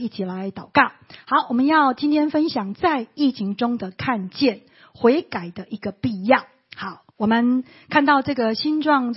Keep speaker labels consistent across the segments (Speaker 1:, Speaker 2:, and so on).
Speaker 1: 一起来祷告。好，我们要今天分享在疫情中的看见悔改的一个必要。好，我们看到这个新冠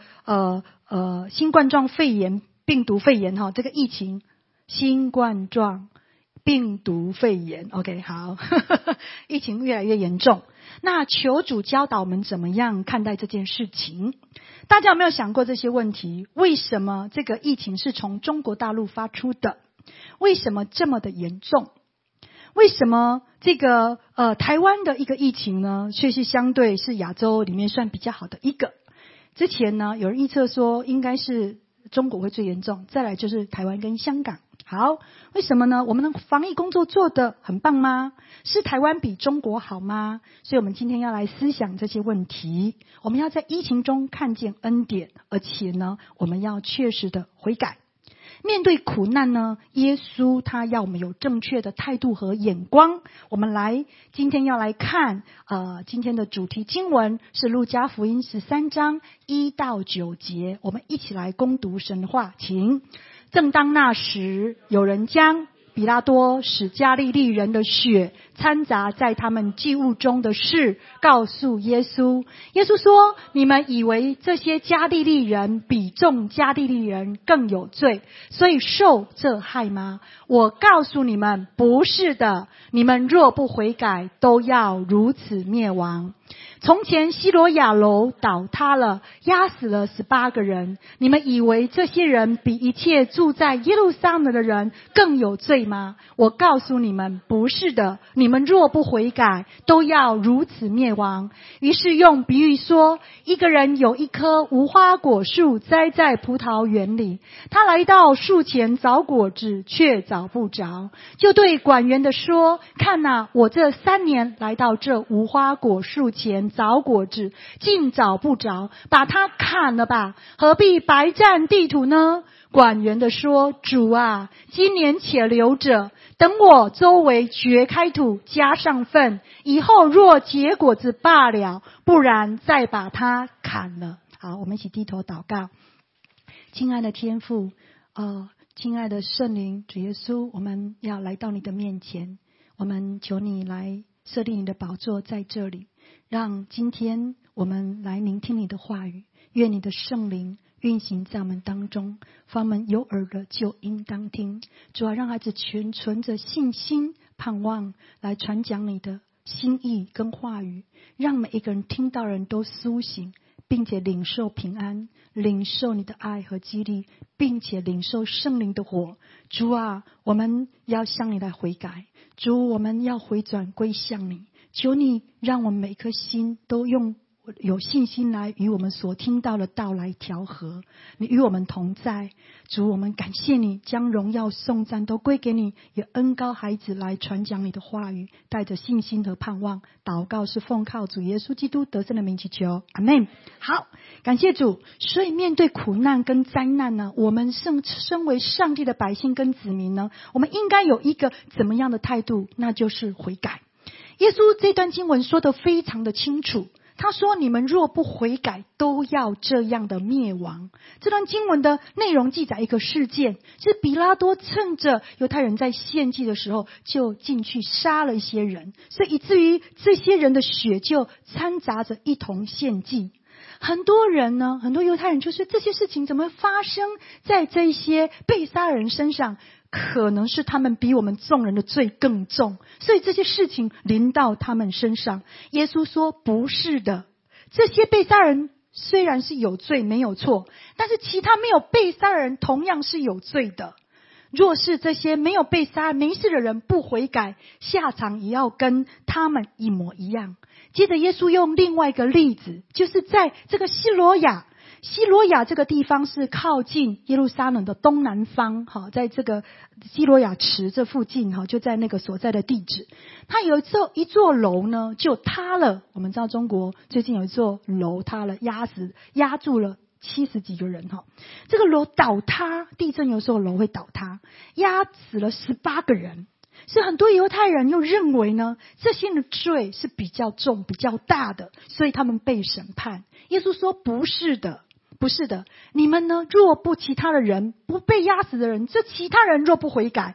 Speaker 1: 状肺炎病毒肺炎这个疫情，新冠状病毒肺炎 OK 好疫情越来越严重，那求主教导我们怎么样看待这件事情。大家有没有想过这些问题？为什么这个疫情是从中国大陆发出的？为什么这么的严重？为什么这个台湾的一个疫情呢，却是相对是亚洲里面算比较好的一个？之前呢，有人预测说应该是中国会最严重，再来就是台湾跟香港。好，为什么呢？我们的防疫工作做得很棒吗？是台湾比中国好吗？所以我们今天要来思想这些问题。我们要在疫情中看见恩典，而且呢，我们要确实的悔改。面对苦难呢，耶稣他要我们有正确的态度和眼光。我们今天要来看今天的主题经文是路加福音13章1到9节，我们一起来攻读神话。请。正当那时，有人将比拉多使加利利人的血掺杂在他们祭物中的事告诉耶稣。耶稣说：你们以为这些加利利人比众加利利人更有罪，所以受这害吗？我告诉你们，不是的。你们若不悔改，都要如此灭亡。从前西罗亚楼倒塌了，压死了18个人。你们以为这些人比一切住在耶路撒冷的人更有罪吗？我告诉你们，不是的。你们若不悔改，都要如此灭亡。于是用比喻说，一个人有一棵无花果树栽在葡萄园里，他来到树前找果子，却找不着，就对管园的说：看哪，我这3年来到这无花果树前找果子，竟找不着，把它砍了吧，何必白占地土呢？管园的说：主啊，今年且留着，等我周围掘开土，加上粪，以后若结果子罢了，不然再把它砍了。好，我们一起低头祷告。亲爱的天父，亲爱的圣灵，主耶稣，我们要来到你的面前，我们求你来设立你的宝座在这里，让今天我们来聆听你的话语，愿你的圣灵运行在我们当中，方们有耳的就应当听。主啊，让孩子全存着信心盼望来传讲你的心意跟话语，让每一个人听到人都苏醒，并且领受平安，领受你的爱和激励，并且领受圣灵的火。主啊，我们要向你来悔改，主，我们要回转归向你，求你让我们每颗心都有信心来与我们所听到的道来调和。你与我们同在，主，我们感谢你，将荣耀颂赞都归给你，也恩膏孩子来传讲你的话语，带着信心和盼望。祷告是奉靠主耶稣基督得胜的名祈求，阿们。好，感谢主。所以面对苦难跟灾难呢，我们身为上帝的百姓跟子民呢，我们应该有一个怎么样的态度？那就是悔改。耶稣这段经文说得非常的清楚，他说你们若不悔改，都要这样的灭亡。这段经文的内容记载一个事件，是比拉多趁着犹太人在献祭的时候，就进去杀了一些人，所以以至于这些人的血就掺杂着一同献祭。很多人呢，很多犹太人就是这些事情怎么发生在这些被杀人身上，可能是他们比我们众人的罪更重，所以这些事情临到他们身上。耶稣说不是的，这些被杀人虽然是有罪没有错，但是其他没有被杀的人同样是有罪的。若是这些没有被杀没事的人不悔改，下场也要跟他们一模一样。接着耶稣用另外一个例子，就是在这个西罗亚这个地方是靠近耶路撒冷的东南方，在这个西罗亚池这附近，就在那个所在的地址。它有一座楼呢就塌了。我们知道中国最近有一座楼塌了，压住了70几个人。这个楼倒塌，地震有时候楼会倒塌，压死了18个人。所以很多犹太人又认为呢，这些人的罪是比较重比较大的，所以他们被审判。耶稣说不是的，不是的，你们呢，若不其他的人不被压死的人，这其他人若不悔改，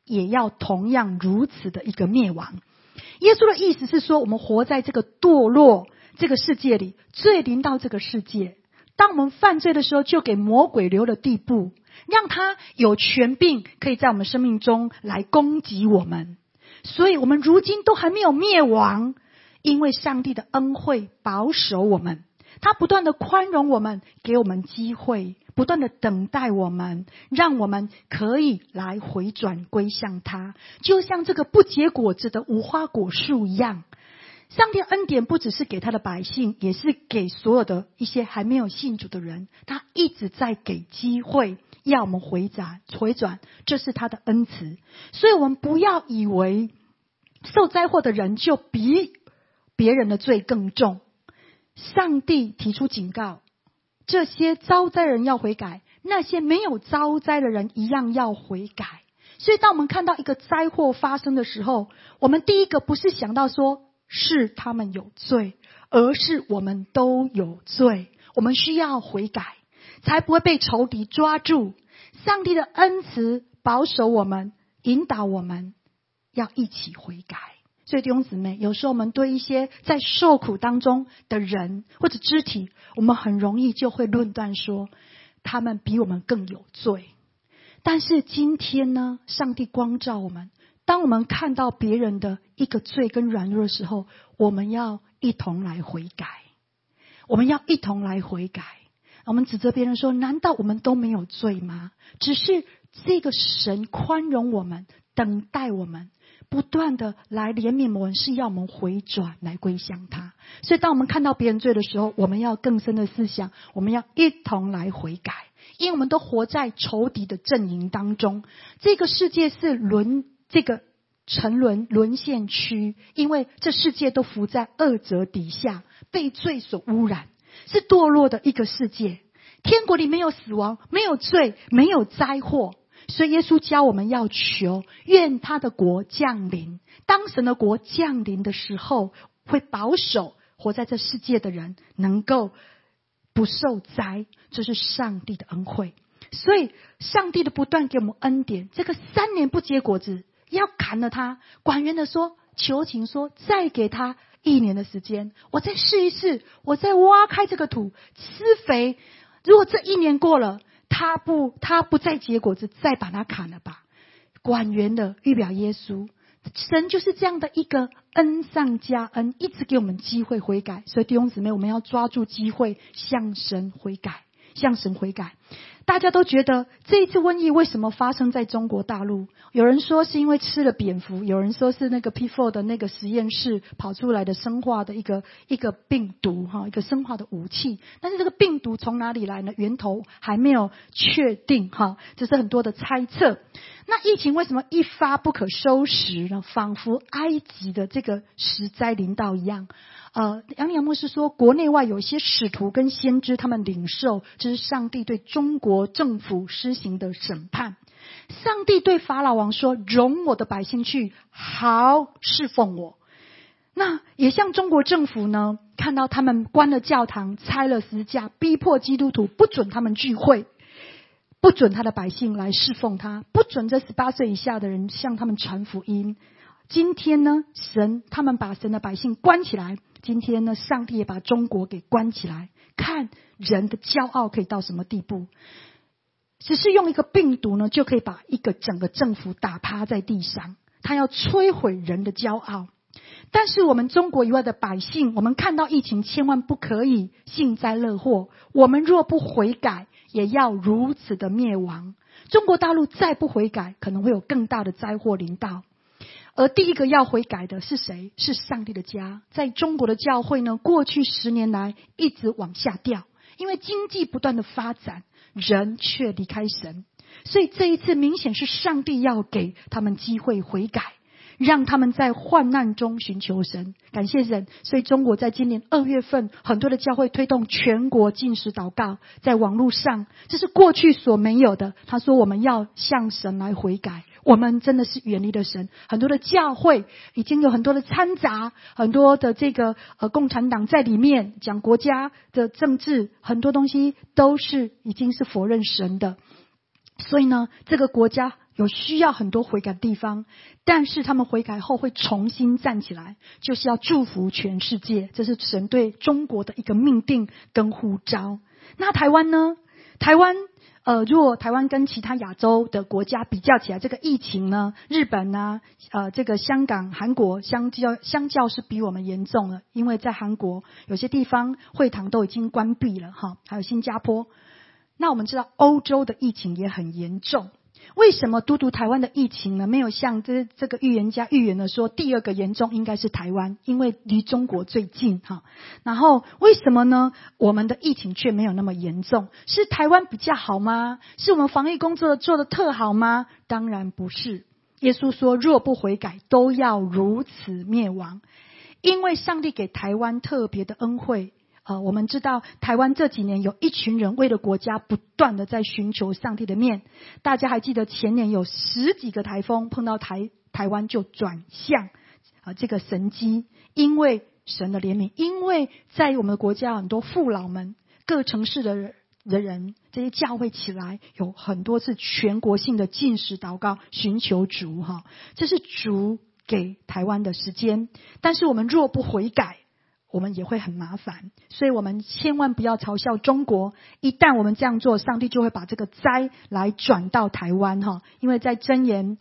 Speaker 1: 也要同样如此的一个灭亡。耶稣的意思是说，我们活在这个堕落这个世界里，罪临到这个世界，当我们犯罪的时候，就给魔鬼留了地步，让他有权柄可以在我们生命中来攻击我们。所以我们如今都还没有灭亡，因为上帝的恩惠保守我们，他不断的宽容我们，给我们机会，不断的等待我们，让我们可以来回转归向他，就像这个不结果子的无花果树一样。上帝的恩典不只是给他的百姓，也是给所有的一些还没有信主的人，他一直在给机会要我们回转，这是他的恩慈。所以我们不要以为受灾祸的人就比别人的罪更重。上帝提出警告，这些遭灾人要悔改，那些没有遭灾的人一样要悔改。所以当我们看到一个灾祸发生的时候，我们第一个不是想到说是他们有罪，而是我们都有罪，我们需要悔改，才不会被仇敌抓住。上帝的恩慈保守我们，引导我们要一起悔改。所以弟兄姊妹，有时候我们对一些在受苦当中的人或者肢体，我们很容易就会论断说他们比我们更有罪。但是今天呢，上帝光照我们，当我们看到别人的一个罪跟软弱的时候，我们要一同来悔改，我们要一同来悔改。我们指责别人说，难道我们都没有罪吗？只是这个神宽容我们，等待我们，不断的来怜悯我们，是要我们回转来归向他。所以当我们看到别人罪的时候，我们要更深的思想，我们要一同来悔改。因为我们都活在仇敌的阵营当中，这个世界是沉沦沦陷区，因为这世界都伏在恶者底下，被罪所污染，是堕落的一个世界。天国里没有死亡，没有罪，没有灾祸。所以耶稣教我们要求，愿他的国降临。当神的国降临的时候，会保守活在这世界的人能够不受灾，这是上帝的恩惠。所以上帝的不断给我们恩典，这个3年不结果子要砍了他，管园的说，求情说再给他1年的时间，我再试一试，我再挖开这个土施肥，如果这1年过了，他不再结果子，再把它砍了吧。管园的预表耶稣，神就是这样的一个恩上加恩，一直给我们机会悔改。所以弟兄姊妹，我们要抓住机会向神悔改，向神悔改。大家都觉得这一次瘟疫为什么发生在中国大陆？有人说是因为吃了蝙蝠，有人说是那个 P4 的那个实验室跑出来的生化的一个病毒，一个生化的武器。但是这个病毒从哪里来呢？源头还没有确定，这是很多的猜测。那疫情为什么一发不可收拾呢？仿佛埃及的这个石灾临到一样。杨立阳牧师说，国内外有一些使徒跟先知，他们领受这是上帝对中国政府施行的审判。上帝对法老王说，容我的百姓去，好侍奉我。那也像中国政府呢，看到他们关了教堂，拆了十字架，逼迫基督徒，不准他们聚会，不准他的百姓来侍奉他，不准这18岁以下的人向他们传福音。今天呢，他们把神的百姓关起来，今天呢，上帝也把中国给关起来。看人的骄傲可以到什么地步，只是用一个病毒呢，就可以把整个政府打趴在地上，他要摧毁人的骄傲。但是我们中国以外的百姓，我们看到疫情千万不可以幸灾乐祸，我们若不悔改，也要如此的灭亡。中国大陆再不悔改，可能会有更大的灾祸临到。而第一个要悔改的是谁？是上帝的家。在中国的教会呢，过去10年来一直往下掉，因为经济不断的发展，人却离开神。所以这一次明显是上帝要给他们机会悔改，让他们在患难中寻求神。感谢神。所以中国在今年2月份，很多的教会推动全国禁食祷告，在网络上，这是过去所没有的。他说我们要向神来悔改，我们真的是远离了神。很多的教会已经有很多的掺杂，很多的这个共产党在里面讲国家的政治，很多东西都是已经是否认神的。所以呢，这个国家有需要很多悔改的地方，但是他们悔改后会重新站起来，就是要祝福全世界，这是神对中国的一个命定跟呼召。那台湾呢？台湾如果台湾跟其他亚洲的国家比较起来，这个疫情呢，日本啊，这个香港、韩国相较是比我们严重了，因为在韩国有些地方会堂都已经关闭了哈，还有新加坡。那我们知道欧洲的疫情也很严重。为什么台湾的疫情呢？没有像这个预言家预言的说，第二个严重应该是台湾，因为离中国最近哈。然后为什么呢？我们的疫情却没有那么严重？是台湾比较好吗？是我们防疫工作做得特好吗？当然不是。耶稣说，若不悔改，都要如此灭亡。因为上帝给台湾特别的恩惠。我们知道台湾这几年有一群人为了国家不断的在寻求上帝的面。大家还记得前年有10几个台风碰到台湾就转向这个神机，因为神的怜悯，因为在我们的国家很多父老们，各城市的人，这些教会起来有很多次全国性的禁食祷告，寻求主哈，这是主给台湾的时间。但是我们若不悔改，我们也会很麻烦，所以我们千万不要嘲笑中国。一旦我们这样做，上帝就会把这个灾来转到台湾哈。因为在箴言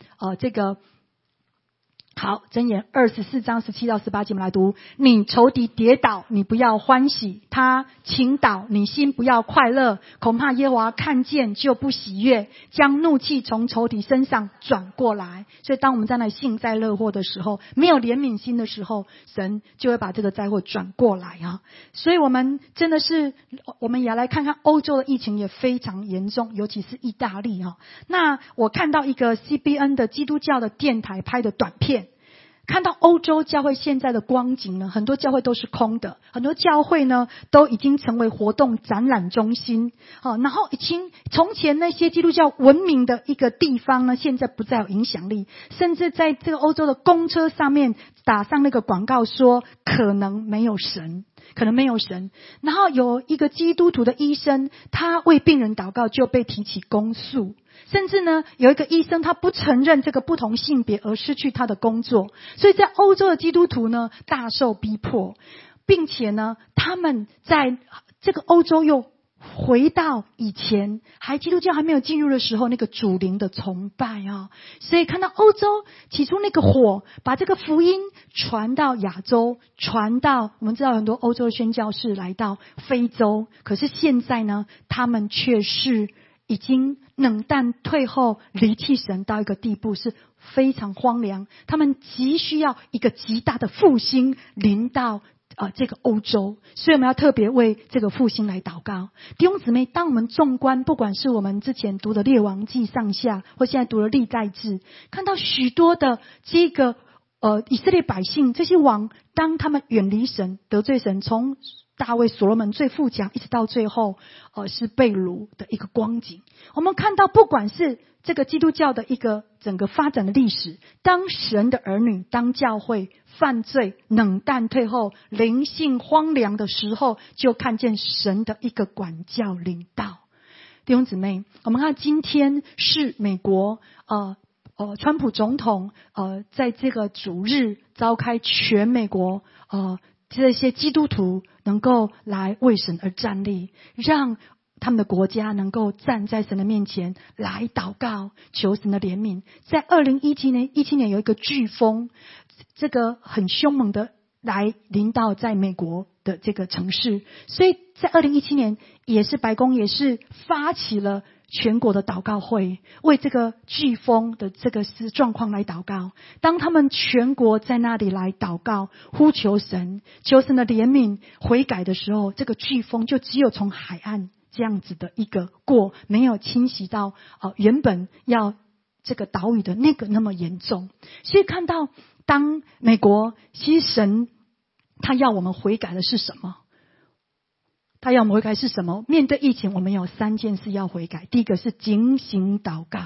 Speaker 1: 箴言24章17到18节，我们来读：你仇敌跌倒，你不要欢喜；他倾倒，你心不要快乐。恐怕耶和华看见就不喜悦，将怒气从仇敌身上转过来。所以当我们在那幸灾乐祸的时候，没有怜悯心的时候，神就会把这个灾祸转过来啊。所以我们真的是，我们也要来看看欧洲的疫情也非常严重，尤其是意大利哈。那我看到一个 CBN 的基督教的电台拍的短片，看到欧洲教会现在的光景呢，很多教会都是空的，很多教会呢都已经成为活动展览中心。然后从前那些基督教文明的一个地方呢，现在不再有影响力，甚至在这个欧洲的公车上面打上那个广告说可能没有神。然后有一个基督徒的医生，他为病人祷告就被提起公诉。甚至呢，有一个医生他不承认这个不同性别而失去他的工作，所以在欧洲的基督徒呢大受逼迫，并且呢他们在这个欧洲又回到以前基督教还没有进入的时候那个主灵的崇拜啊。所以看到欧洲起初那个火把这个福音传到亚洲，传到我们知道很多欧洲的宣教士来到非洲，可是现在呢他们却是已经冷淡退后，离弃神到一个地步是非常荒凉。他们急需要一个极大的复兴临到这个欧洲，所以我们要特别为这个复兴来祷告。弟兄姊妹，当我们纵观不管是我们之前读的列王记上下，或现在读的历代志，看到许多的这个以色列百姓，这些王当他们远离神得罪神，从大卫所罗门最富强一直到最后是被掳的一个光景。我们看到不管是这个基督教的一个整个发展的历史，当神的儿女当教会犯罪冷淡退后灵性荒凉的时候，就看见神的一个管教领导。弟兄姊妹，我们看今天是美国川普总统在这个主日召开全美国这些基督徒能够来为神而站立，让他们的国家能够站在神的面前来祷告，求神的怜悯。在2017年有一个飓风，这个很凶猛的来临到在美国的这个城市，所以在2017年也是白宫也是发起了全国的祷告会，为这个飓风的这个状况来祷告。当他们全国在那里来祷告呼求神，求神的怜悯悔改的时候，这个飓风就只有从海岸这样子的一个过，没有侵袭到原本要这个岛屿的那个那么严重。所以看到当美国其实神他要我们悔改的是什么？他要我们悔改是什么？面对疫情，我们有3件事要悔改。第一个是警醒祷告，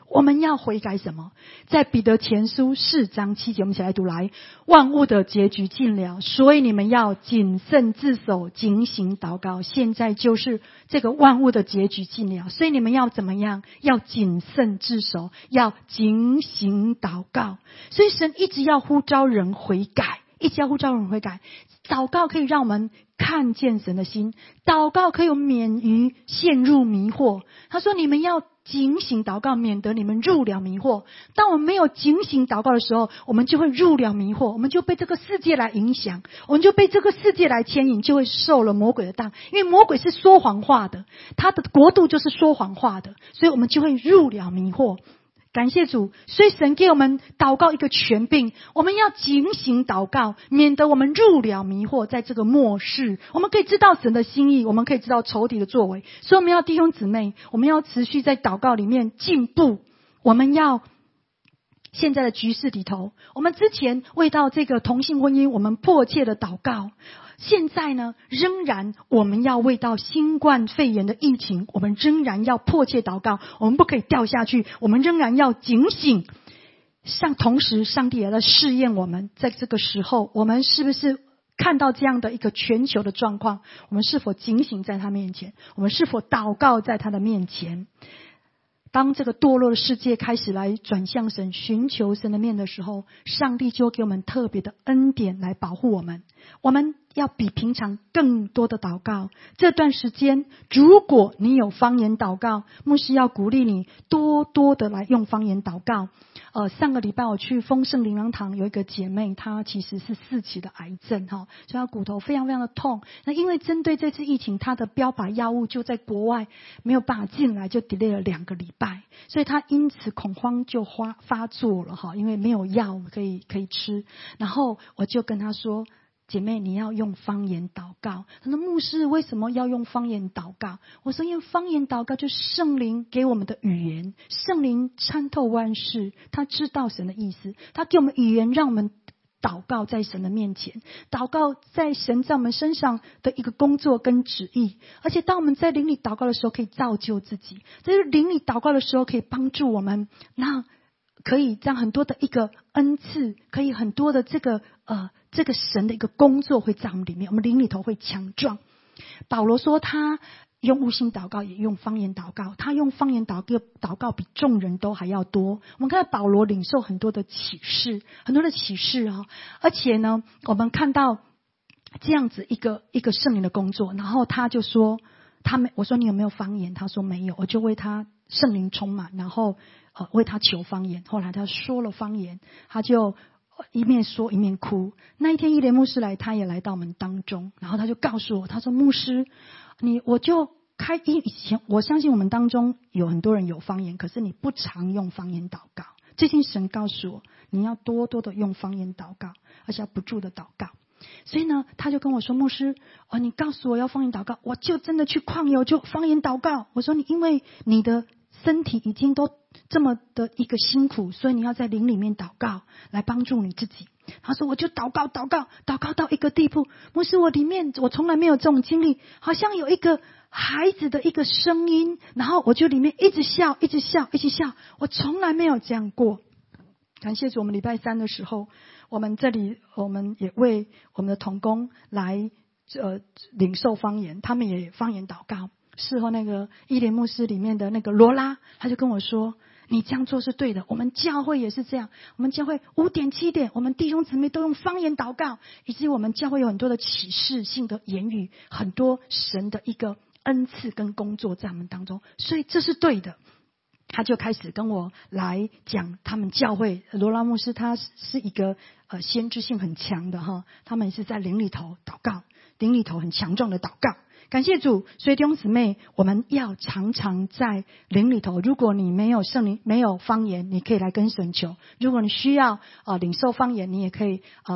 Speaker 1: 我们要悔改什么？在彼得前书4章7节，我们一起来读来。万物的结局近了，所以你们要谨慎自守，警醒祷告。现在就是这个万物的结局近了，所以你们要怎么样？要谨慎自守，要警醒祷告。所以神一直要呼召人悔改，一直要呼召人悔改。祷告可以让我们看见神的心，祷告可以免于陷入迷惑。他说你们要警醒祷告，免得你们入了迷惑。当我们没有警醒祷告的时候，我们就会入了迷惑，我们就被这个世界来影响，我们就被这个世界来牵引，就会受了魔鬼的当。因为魔鬼是说谎话的，他的国度就是说谎话的，所以我们就会入了迷惑。感谢主，所以神给我们祷告一个权柄，我们要警醒祷告，免得我们入了迷惑。在这个末世，我们可以知道神的心意，我们可以知道仇敌的作为，所以我们要弟兄姊妹，我们要持续在祷告里面进步。我们要现在的局势里头，我们之前为到这个同性婚姻，我们迫切的祷告。现在呢，仍然我们要为到新冠肺炎的疫情，我们仍然要迫切祷告，我们不可以掉下去，我们仍然要警醒。同时上帝也在试验我们，在这个时候我们是不是看到这样的一个全球的状况，我们是否警醒在他面前，我们是否祷告在他的面前。当这个堕落的世界开始来转向神，寻求神的面的时候，上帝就给我们特别的恩典来保护我们。我们要比平常更多的祷告。这段时间如果你有方言祷告，牧师要鼓励你多多的来用方言祷告。上个礼拜我去丰盛灵粮堂，有一个姐妹，她其实是4期的癌症，所以她骨头非常非常的痛。那因为针对这次疫情，她的标靶药物就在国外没有办法进来，就 delay 了2个礼拜，所以她因此恐慌就发作了，因为没有药可以吃。然后我就跟她说，姐妹，你要用方言祷告。她说，牧师为什么要用方言祷告？我说，因为方言祷告就是圣灵给我们的语言，圣灵参透万事，他知道神的意思，他给我们语言，让我们祷告在神的面前，祷告在神在我们身上的一个工作跟旨意。而且当我们在灵里祷告的时候，可以造就自己，在灵里祷告的时候可以帮助我们，那可以这样很多的一个恩赐，可以很多的这个神的一个工作会在我们里面，我们灵里头会强壮。保罗说他用悟性祷告，也用方言祷告，他用方言祷告比众人都还要多。我们看到保罗领受很多的启示，而且呢，我们看到这样子一个圣灵的工作。然后他就说我说你有没有方言？他说没有。我就为他圣灵充满，然后为他求方言。后来他说了方言，他就一面说一面哭。那一天伊莲牧师来，他也来到我们当中，然后他就告诉我，他说，牧师，我就以前我相信我们当中有很多人有方言，可是你不常用方言祷告。最近神告诉我，你要多多的用方言祷告，而且要不住的祷告。所以呢，他就跟我说，牧师，你告诉我要方言祷告，我就真的去旷野，我就方言祷告。我说，因为你的身体已经都这么的一个辛苦，所以你要在灵里面祷告来帮助你自己。他说，我就祷告到一个地步，牧师，我从来没有这种经历，好像有一个孩子的一个声音，然后我就里面一直笑，我从来没有这样过。感谢主，我们礼拜3的时候，我们也为我们的同工来领受方言，他们也方言祷告。事后那个伊莲牧师里面的那个罗拉，他就跟我说，你这样做是对的，我们教会也是这样，我们教会5点7点，我们弟兄姊妹都用方言祷告，以及我们教会有很多的启示性的言语，很多神的一个恩赐跟工作在我们当中，所以这是对的。他就开始跟我来讲他们教会，罗拉牧师他是一个先知性很强的他们是在灵里头祷告，灵里头很强壮的祷告。感谢主，所以弟兄姊妹，我们要常常在灵里头。如果你没有圣灵，没有方言，你可以来跟神求。如果你需要领受方言，你也可以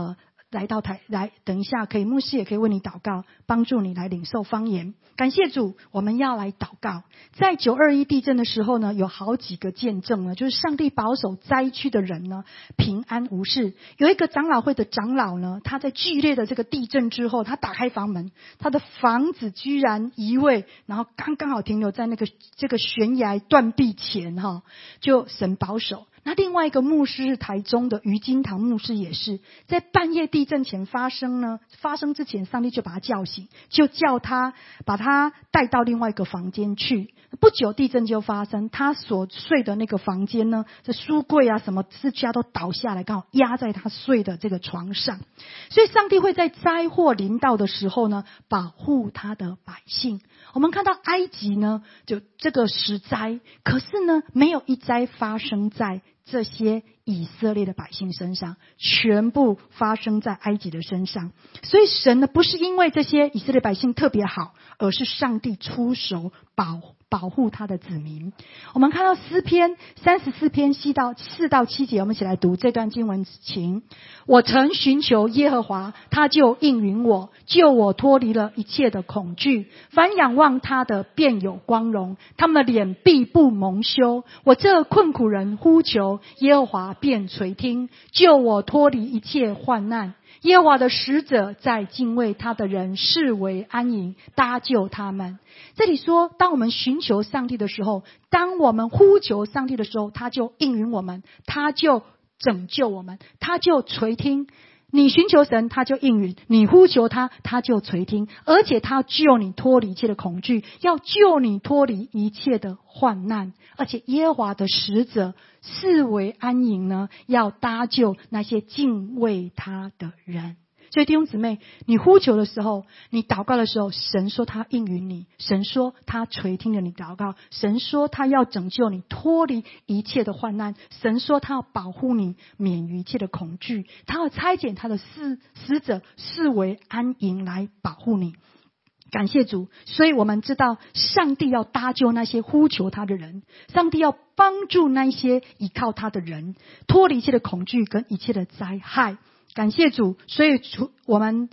Speaker 1: 来到来，等一下牧师也可以为你祷告，帮助你来领受方言。感谢主，我们要来祷告。在921地震的时候呢，有好几个见证呢，就是上帝保守灾区的人呢平安无事。有一个长老会的长老呢，他在剧烈的这个地震之后，他打开房门，他的房子居然移位，然后刚好停留在这个悬崖断壁前就神保守。那另外一个牧师是台中的余金堂牧师，也是在半夜地震前发生之前，上帝就把他叫醒，就叫他把他带到另外一个房间去。不久地震就发生，他所睡的那个房间呢，这书柜啊什么支架都倒下来，刚好压在他睡的这个床上。所以上帝会在灾祸临到的时候呢，保护他的百姓。我们看到埃及呢，就这个十灾，可是呢，没有一灾发生在这些以色列的百姓身上，全部发生在埃及的身上。所以神呢，不是因为这些以色列百姓特别好，而是上帝出手保护他的子民。我们看到诗篇34篇4到7节，我们一起来读这段经文情。我曾寻求耶和华，他就应允我，救我脱离了一切的恐惧。凡仰望他的便有光荣，他们的脸必不蒙羞。我这困苦人呼求耶和华，便垂听，救我脱离一切患难。耶和华的使者在敬畏他的人视为安营，搭救他们。这里说，当我们寻求上帝的时候，当我们呼求上帝的时候，他就应允我们，他就拯救我们，他就垂听。你寻求神，他就应允；你呼求他，他就垂听。而且他救你脱离一切的恐惧，要救你脱离一切的患难。而且耶和华的使者视为安营呢，要搭救那些敬畏他的人。所以弟兄姊妹，你呼求的时候，你祷告的时候，神说他应允你，神说他垂听了你祷告，神说他要拯救你脱离一切的患难，神说他要保护你免于一切的恐惧，他要差遣他的使者视为安营来保护你。感谢主，所以我们知道上帝要搭救那些呼求他的人，上帝要帮助那些依靠他的人脱离一切的恐惧跟一切的灾害。感谢主，所以我们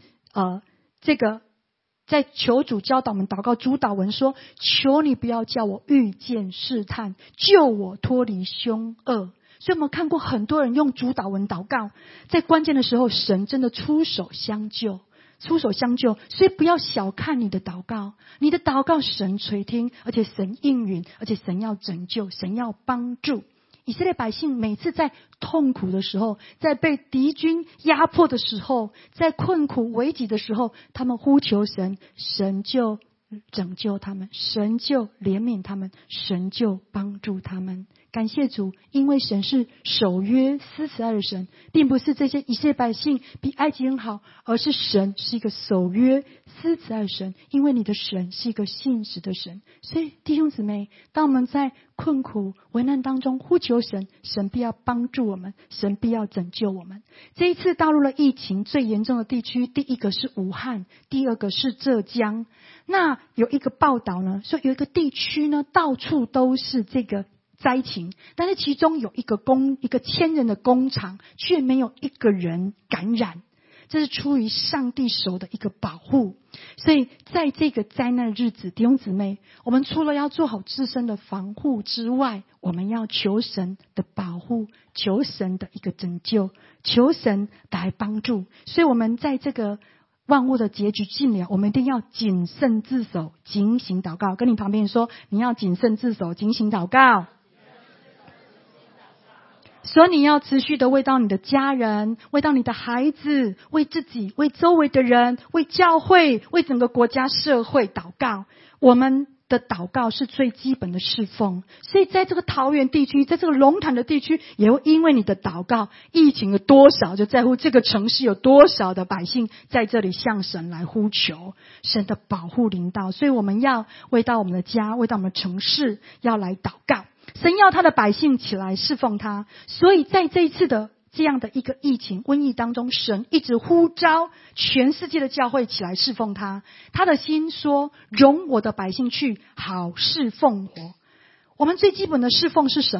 Speaker 1: 在求主教导我们祷告主祷文说，求你不要叫我遇见试探，救我脱离凶恶。所以我们看过很多人用主祷文祷告，在关键的时候神真的出手相救。所以不要小看你的祷告，你的祷告神垂听，而且神应允，而且神要拯救，神要帮助。以色列百姓每次在痛苦的时候，在被敌军压迫的时候，在困苦危急的时候，他们呼求神，神就拯救他们，神就怜悯他们，神就帮助他们。感谢主，因为神是守约施慈爱的神，并不是这些以色列百姓比埃及人好，而是神是一个守约施慈爱的神，因为你的神是一个信实的神。所以弟兄姊妹，当我们在困苦危难当中呼求神，神必要帮助我们，神必要拯救我们。这一次大陆的疫情最严重的地区，第一个是武汉，第二个是浙江。那有一个报道呢，说有一个地区呢，到处都是这个灾情，但是其中有一个1000人的工厂却没有一个人感染，这是出于上帝手的一个保护。所以在这个灾难的日子，弟兄姊妹，我们除了要做好自身的防护之外，我们要求神的保护，求神的一个拯救，求神来帮助。所以我们在这个万物的结局近了，我们一定要谨慎自守，警醒祷告。跟你旁边说，你要谨慎自守，警醒祷告。所以你要持续的为到你的家人，为到你的孩子，为自己，为周围的人，为教会，为整个国家社会祷告。我们的祷告是最基本的侍奉，所以在这个桃园地区，在这个龙潭的地区，也会因为你的祷告，疫情有多少，就在乎这个城市有多少的百姓在这里向神来呼求，神的保护临到。所以我们要为到我们的家，为到我们的城市要来祷告，神要他的百姓起来侍奉他。所以在这一次的这样的一个疫情瘟疫当中，神一直呼召全世界的教会起来侍奉他。他的心说，容我的百姓去，好侍奉我。我们最基本的侍奉是什么？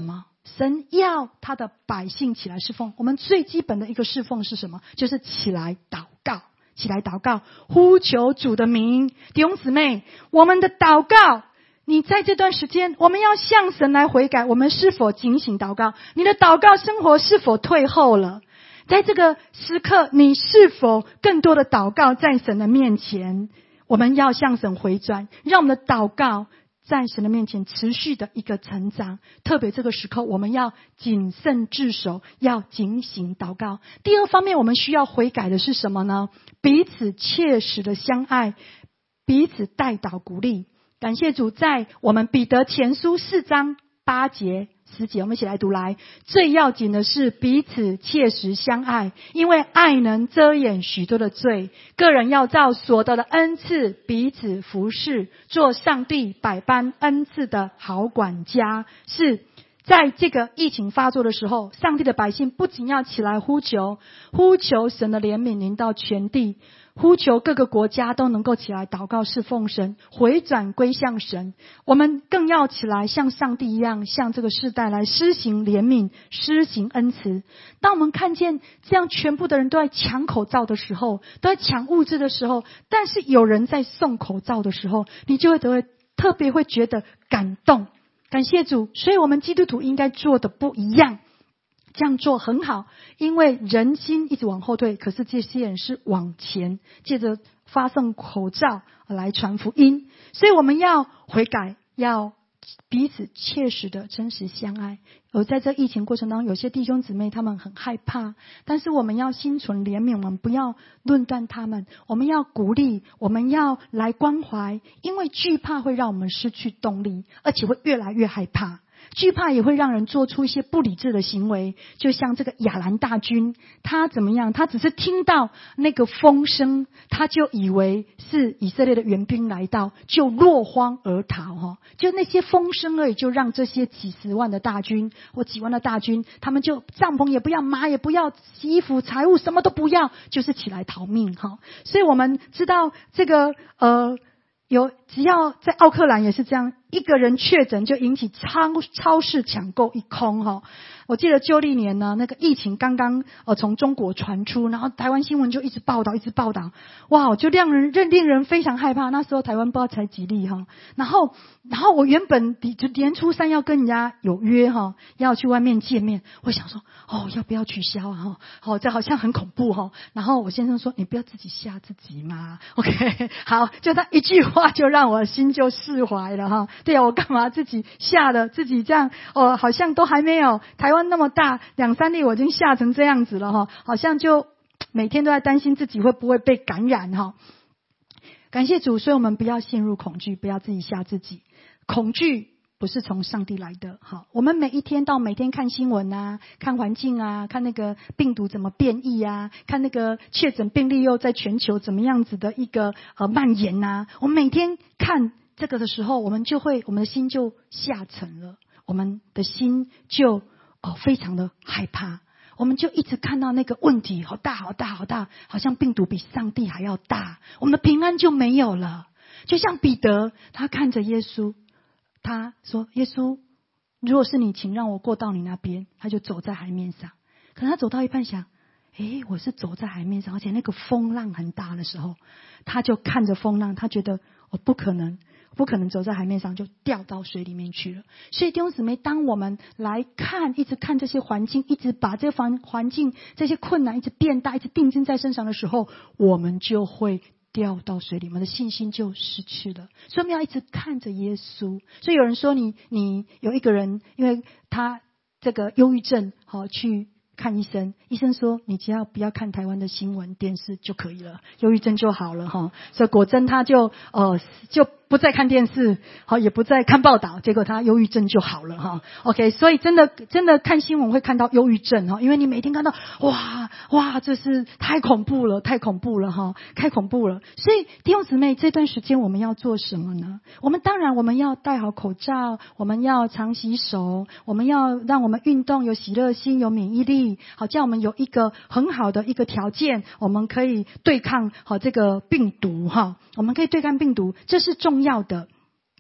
Speaker 1: 神要他的百姓起来侍奉。我们最基本的一个侍奉是什么？就是起来祷告，起来祷告，呼求主的名。弟兄姊妹，我们的祷告，你在这段时间，我们要向神来悔改，我们是否警醒祷告？你的祷告生活是否退后了？在这个时刻，你是否更多的祷告在神的面前？我们要向神回转，让我们的祷告在神的面前持续的一个成长。特别这个时刻，我们要谨慎自守，要警醒祷告。第二方面，我们需要悔改的是什么呢？彼此切实的相爱，彼此代祷鼓励。感谢主，在我们彼得前书4章8节10节，我们一起来读来。最要紧的是彼此切实相爱，因为爱能遮掩许多的罪。个人要照所得的恩赐彼此服侍，做上帝百般恩赐的好管家。是在这个疫情发作的时候，上帝的百姓不仅要起来呼求神的怜悯临到全地，呼求各个国家都能够起来祷告侍奉神，回转归向神。我们更要起来像上帝一样，向这个世代来施行怜悯，施行恩慈。当我们看见这样全部的人都在抢口罩的时候，都在抢物资的时候，但是有人在送口罩的时候，你就会特别会觉得感动。感谢主，所以我们基督徒应该做的不一样。这样做很好，因为人心一直往后退，可是这些人是往前，借着发送口罩来传福音。所以我们要悔改，要彼此切实的真实相爱。而在这疫情过程当中，有些弟兄姊妹他们很害怕，但是我们要心存怜悯，我们不要论断他们，我们要鼓励，我们要来关怀。因为惧怕会让我们失去动力，而且会越来越害怕。惧怕也会让人做出一些不理智的行为，就像这个亚兰大军，他怎么样？他只是听到那个风声，他就以为是以色列的援兵来到，就落荒而逃。就那些风声而已，就让这些几十万的大军或几万的大军，他们就帐篷也不要，马也不要，衣服财物什么都不要，就是起来逃命。所以我们知道这个只要在奥克兰也是这样，一个人确诊就引起超市抢购一空。我记得旧历年呢，那个疫情刚刚从中国传出，然后台湾新闻就一直报道，哇，就令人非常害怕。那时候台湾不知道才几例然后我原本就年初3要跟人家有约要去外面见面，我想说要不要取消啊？这好像很恐怖然后我先生说，你不要自己吓自己嘛。OK， 好，就他一句话就让我心就释怀了对啊，我干嘛自己吓了自己这样好像都还没有台湾那么大2-3例，我已经吓成这样子了好像就每天都在担心自己会不会被感染感谢主，所以我们不要陷入恐惧，不要自己吓自己。恐惧不是从上帝来的。我们每天看新闻啊，看环境啊，看那个病毒怎么变异啊，看那个确诊病例又在全球怎么样子的一个蔓延啊。我们每天看这个的时候，我们的心就下沉了，我们的心就非常的害怕。我们就一直看到那个问题好大，好像病毒比上帝还要大，我们的平安就没有了。就像彼得，他看着耶稣，他说，耶稣，如果是你，请让我过到你那边。他就走在海面上，可能他走到一半想，我是走在海面上，而且那个风浪很大的时候，他就看着风浪，他觉得不可能走在海面上，就掉到水里面去了。所以弟兄姊妹，当我们来一直看这些环境，一直把这环境这些困难一直变大，一直定睛在身上的时候，我们就会掉到水里，我们的信心就失去了。所以我们要一直看着耶稣。所以有人说你有一个人，因为他这个忧郁症去看医生，医生说你只要不要看台湾的新闻电视就可以了，忧郁症就好了所以果真他就不再看电视，也不再看报道，结果他忧郁症就好了OK， 所以真的看新闻会看到忧郁症因为你每天看到哇，这是太恐怖了。太恐怖了。所以弟兄姊妹，这段时间我们要做什么呢？我们要戴好口罩，我们要常洗手，我们要让我们运动，有喜乐心，有免疫力，好叫我们有一个很好的一个条件，我们可以对抗这个病毒我们可以对抗病毒，这是重要的。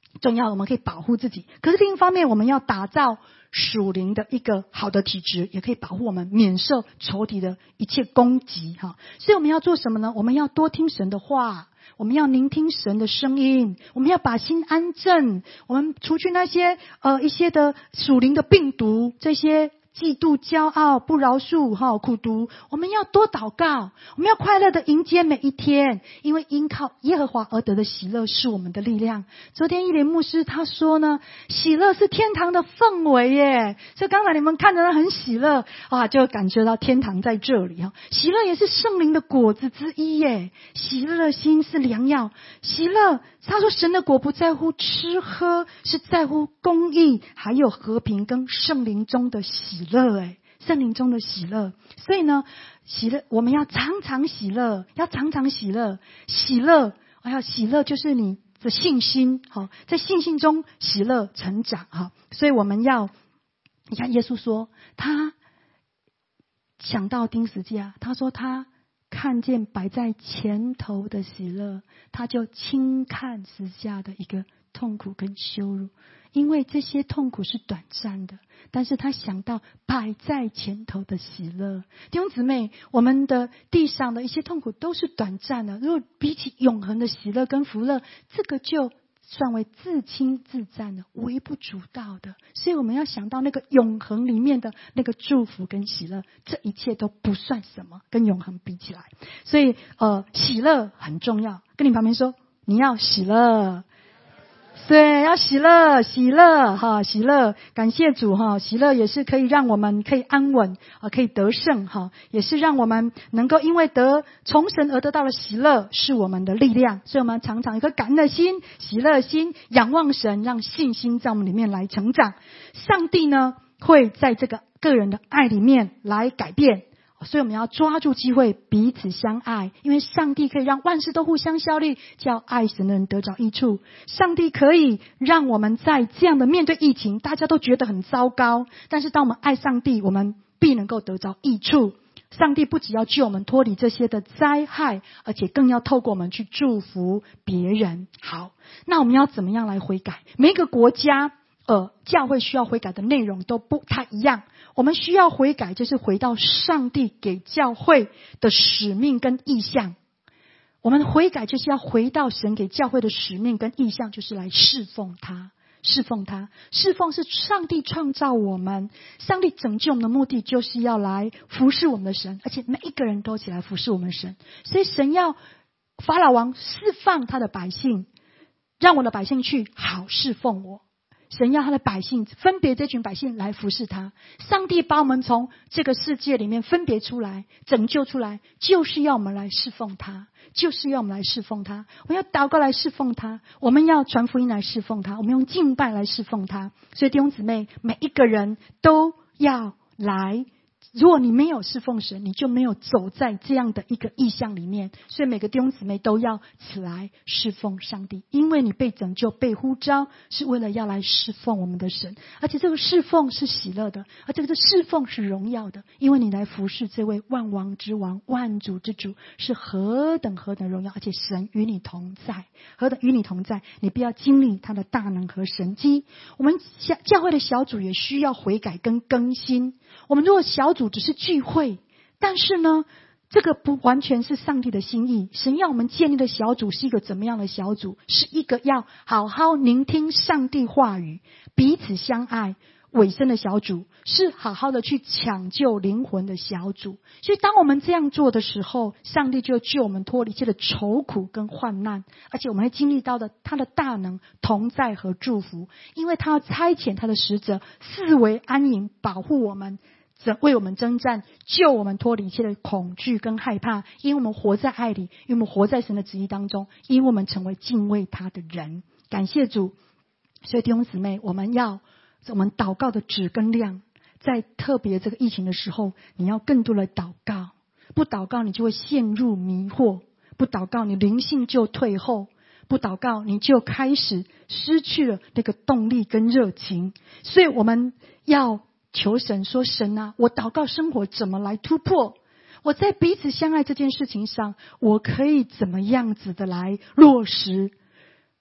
Speaker 1: 重要，我们可以保护自己。可是另一方面，我们要打造属灵的一个好的体质，也可以保护我们免受仇敌的一切攻击哈。所以我们要做什么呢？我们要多听神的话，我们要聆听神的声音，我们要把心安正，我们除去那些一些的属灵的病毒，这些嫉妒、骄傲、不饶恕、苦毒，我们要多祷告，我们要快乐的迎接每一天，因为因靠耶和华而得的喜乐是我们的力量。昨天一连牧师他说呢，喜乐是天堂的氛围耶，所以刚才你们看着很喜乐啊，就感觉到天堂在这里哈。喜乐也是圣灵的果子之一耶，喜乐的心是良药。喜乐，他说神的果不在乎吃喝，是在乎公义，还有和平跟圣灵中的喜乐哎，圣灵中的喜乐。所以呢，喜乐我们要常常喜乐，要常常喜乐。喜乐，喜乐就是你的信心，在信心中喜乐成长哈。所以我们要，你看耶稣说，他想到钉十字架，他说他看见摆在前头的喜乐，他就轻看十字架的一个痛苦跟羞辱，因为这些痛苦是短暂的，但是他想到摆在前头的喜乐。弟兄姊妹，我们的地上的一些痛苦都是短暂的，如果比起永恒的喜乐跟福乐，这个就算为自轻自赞的，微不足道的。所以我们要想到那个永恒里面的那个祝福跟喜乐，这一切都不算什么，跟永恒比起来。所以喜乐很重要，跟你旁边说，你要喜乐。对，要喜乐，喜乐哈，喜乐，感谢主哈，喜乐也是可以让我们可以安稳可以得胜哈，也是让我们能够因为从神而得到的喜乐是我们的力量，所以我们常常一颗感恩的心、喜乐的心，仰望神，让信心在我们里面来成长。上帝呢会在这个个人的爱里面来改变。所以我们要抓住机会彼此相爱，因为上帝可以让万事都互相效力，叫爱神的人得着益处。上帝可以让我们在这样的面对疫情，大家都觉得很糟糕，但是当我们爱上帝，我们必能够得着益处。上帝不只要救我们脱离这些的灾害，而且更要透过我们去祝福别人。好，那我们要怎么样来悔改？每一个国家教会需要悔改的内容都不太一样。我们需要悔改，就是回到上帝给教会的使命跟意向。我们悔改就是要回到神给教会的使命跟意向，就是来侍奉他。侍奉他，侍奉是上帝创造我们，上帝拯救我们的目的就是要来服侍我们的神，而且每一个人都起来服侍我们神。所以神要法老王释放他的百姓，让我的百姓去好侍奉我。神要他的百姓分别这群百姓来服侍他。上帝把我们从这个世界里面分别出来，拯救出来，就是要我们来侍奉他，就是要我们来侍奉他。我们要祷告来侍奉他，我们要传福音来侍奉他，我们用敬拜来侍奉他。所以弟兄姊妹，每一个人都要来。如果你没有侍奉神，你就没有走在这样的一个意象里面。所以每个弟兄姊妹都要起来侍奉上帝，因为你被拯救被呼召是为了要来侍奉我们的神，而且这个侍奉是喜乐的，而这个侍奉是荣耀的，因为你来服侍这位万王之王万主之主，是何等荣耀，而且神与你同在，何等与你同在，你不要经历他的大能和神迹。我们教会的小组也需要悔改跟更新。我们如果小组只是聚会，但是呢，这个不完全是上帝的心意。神要我们建立的小组是一个怎么样的小组？是一个要好好聆听上帝话语，彼此相爱委身的小组，是好好的去抢救灵魂的小组。所以当我们这样做的时候，上帝就救我们脱离一切的愁苦跟患难，而且我们会经历到的他的大能同在和祝福，因为他要差遣他的使者四围安营，保护我们，为我们征战，救我们脱离一切的恐惧跟害怕，因为我们活在爱里，因为我们活在神的旨意当中，因为我们成为敬畏他的人。感谢主。所以弟兄姊妹，我们祷告的质跟量，在特别这个疫情的时候，你要更多的祷告。不祷告你就会陷入迷惑，不祷告你灵性就退后，不祷告你就开始失去了那个动力跟热情。所以我们要求神说，神啊，我祷告生活怎么来突破？我在彼此相爱这件事情上，我可以怎么样子的来落实？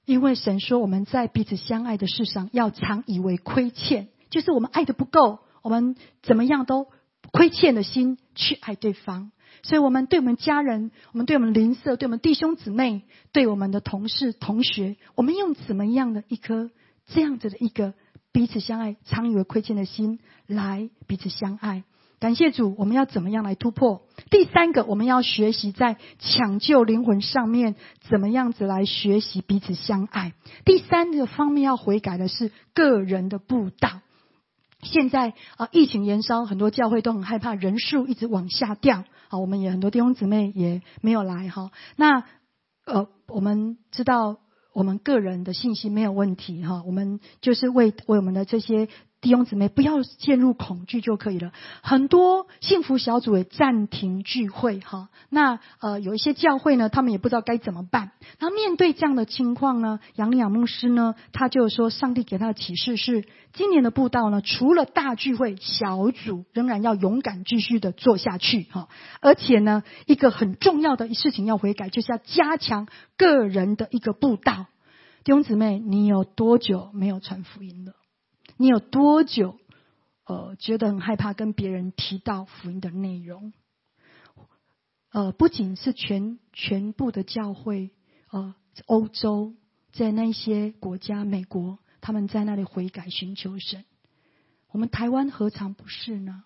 Speaker 1: 因为神说我们在彼此相爱的事上要常以为亏欠，就是我们爱的不够，我们怎么样都亏欠的心去爱对方。所以我们对我们家人，我们对我们邻舍，对我们弟兄姊妹，对我们的同事同学，我们用怎么样的一颗这样子的一个彼此相爱常以为亏欠的心来彼此相爱。感谢主，我们要怎么样来突破？第三个，我们要学习在抢救灵魂上面怎么样子来学习彼此相爱。第三个方面要悔改的是个人的布道。现在疫情延烧，很多教会都很害怕人数一直往下掉，我们也很多弟兄姊妹也没有来哈。那我们知道我们个人的信息没有问题哈，我们就是为我们的这些弟兄姊妹不要陷入恐惧就可以了。很多幸福小组也暂停聚会哈，那有一些教会呢，他们也不知道该怎么办。然后面对这样的情况呢，杨丽雅牧师呢，他就说上帝给他的启示是，今年的布道呢，除了大聚会，小组仍然要勇敢继续的做下去哈。而且呢，一个很重要的事情要悔改，就是要加强个人的一个布道。弟兄姊妹，你有多久没有传福音了？你有多久觉得很害怕跟别人提到福音的内容？不仅是全部的教会，欧洲在那些国家，美国他们在那里悔改寻求神，我们台湾何尝不是呢？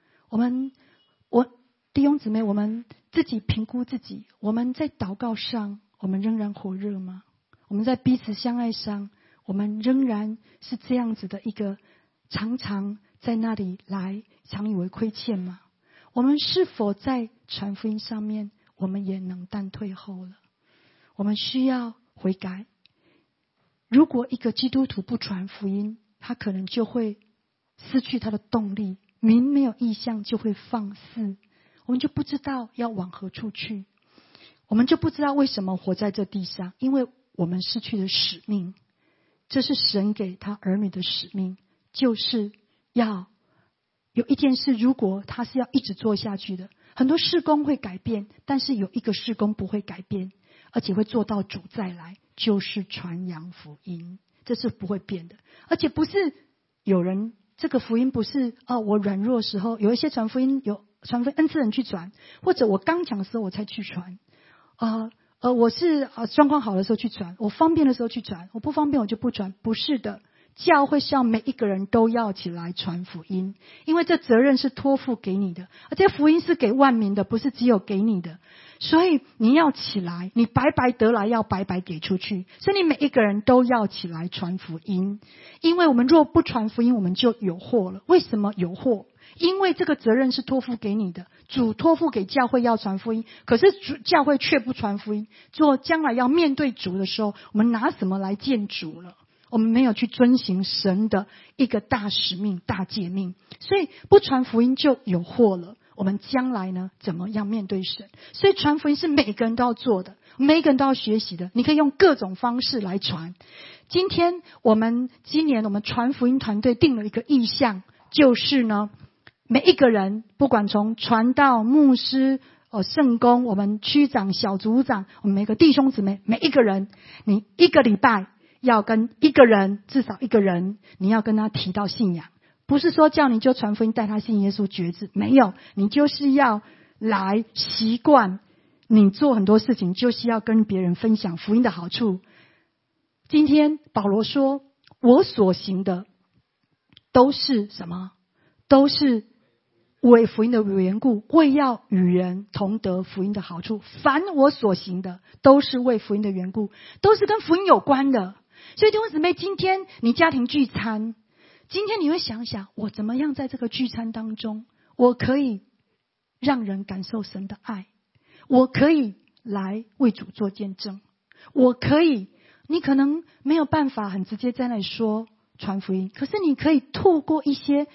Speaker 1: 弟兄姊妹，我们自己评估自己，我们在祷告上我们仍然火热吗？我们在彼此相爱上我们仍然是这样子的一个常常在那里来常以为亏欠吗？我们是否在传福音上面我们也冷淡退后了？我们需要悔改。如果一个基督徒不传福音，他可能就会失去他的动力，民没有意向就会放肆，我们就不知道要往何处去，我们就不知道为什么活在这地上，因为我们失去了使命。这是神给他儿女的使命，就是要有一件事，如果他是要一直做下去的，很多事工会改变，但是有一个事工不会改变，而且会做到主再来，就是传扬福音，这是不会变的。而且不是有人这个福音不是我软弱的时候，有一些传福音有传福音恩赐人去传，或者我刚强的时候我才去传我是状况好的时候去传，我方便的时候去传，我不方便我就不传。不是的，教会是要每一个人都要起来传福音，因为这责任是托付给你的，而且福音是给万民的，不是只有给你的。所以你要起来，你白白得来要白白给出去，所以你每一个人都要起来传福音。因为我们若不传福音，我们就有祸了。为什么有祸？因为这个责任是托付给你的，主托付给教会要传福音，可是教会却不传福音，做将来要面对主的时候，我们拿什么来见主了？我们没有去遵行神的一个大使命大诫命，所以不传福音就有祸了。我们将来呢怎么样面对神？所以传福音是每个人都要做的，每个人都要学习的，你可以用各种方式来传。今年我们传福音团队定了一个意向，就是呢每一个人，不管从传道、牧师、圣工，我们区长、小组长，我们每个弟兄姊妹，每一个人，你一个礼拜要跟一个人，至少一个人，你要跟他提到信仰。不是说叫你就传福音带他信耶稣决志，没有，你就是要来习惯，你做很多事情就是要跟别人分享福音的好处。今天保罗说，我所行的都是什么？都是为福音的缘故，为要与人同得福音的好处。凡我所行的都是为福音的缘故，都是跟福音有关的。所以弟兄姊妹，今天你家庭聚餐，今天你会想想，我怎么样在这个聚餐当中，我可以让人感受神的爱，我可以来为主做见证，我可以，你可能没有办法很直接在那里说传福音，可是你可以透过一些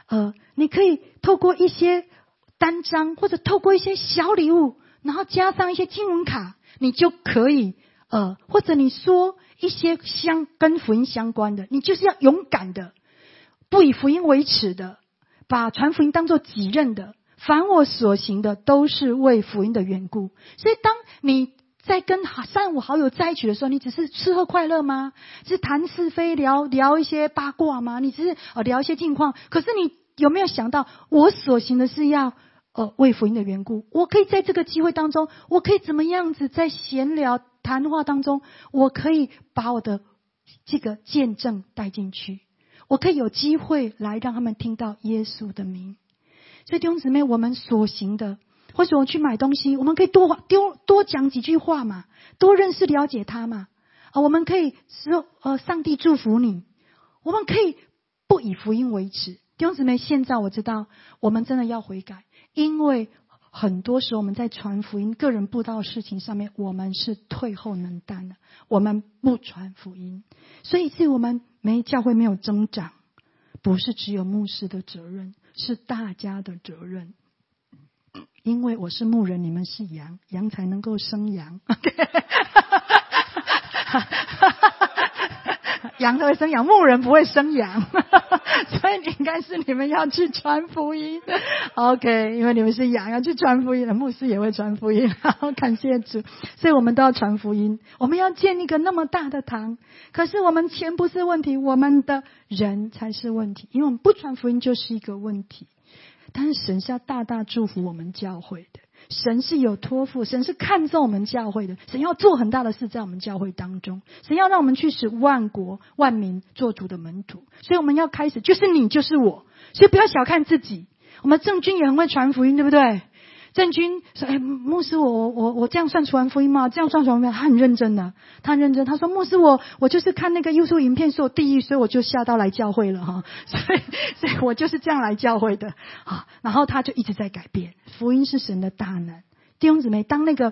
Speaker 1: 单张，或者透过一些小礼物，然后加上一些经文卡，你就可以或者你说一些跟福音相关的，你就是要勇敢的，不以福音为耻的，把传福音当作己任的，凡我所行的都是为福音的缘故。所以当你在跟三五好友在一起的时候，你只是吃喝快乐吗？是谈是非，聊一些八卦吗？你只是聊一些近况？可是你有没有想到，我所行的是要为福音的缘故，我可以在这个机会当中，我可以怎么样子在闲聊谈话当中，我可以把我的这个见证带进去，我可以有机会来让他们听到耶稣的名。所以弟兄姊妹，我们所行的，或者我去买东西，我们可以多讲几句话嘛，多认识了解他嘛。我们可以说上帝祝福你，我们可以不以福音为耻。弟兄姊妹，现在我知道我们真的要悔改，因为很多时候我们在传福音、个人布道的事情上面，我们是退后冷淡的，我们不传福音，所以我们教会没有增长，不是只有牧师的责任，是大家的责任。因为我是牧人，你们是羊，羊才能够生羊。羊才会生羊，牧人不会生羊。所以应该是你们要去传福音。OK， 因为你们是羊，要去传福音的，牧师也会传福音。好，感谢主。所以我们都要传福音，我们要建一个那么大的堂。可是我们钱不是问题，我们的人才是问题，因为我们不传福音就是一个问题。但是神是要大大祝福我们教会的，神是有托付，神是看重我们教会的，神要做很大的事在我们教会当中，神要让我们去使万国万民做主的门徒。所以我们要开始，就是你就是我，所以不要小看自己。我们郑军也很会传福音，对不对？郑军说：“牧师，我这样算传福音吗？这样算传福音？”他很认真的，他说：“牧师，我就是看那个 YouTube 影片说我地狱，所以我就下到来教会了哈，所以我就是这样来教会的啊。”然后他就一直在改变，福音是神的大能。弟兄姊妹，当那个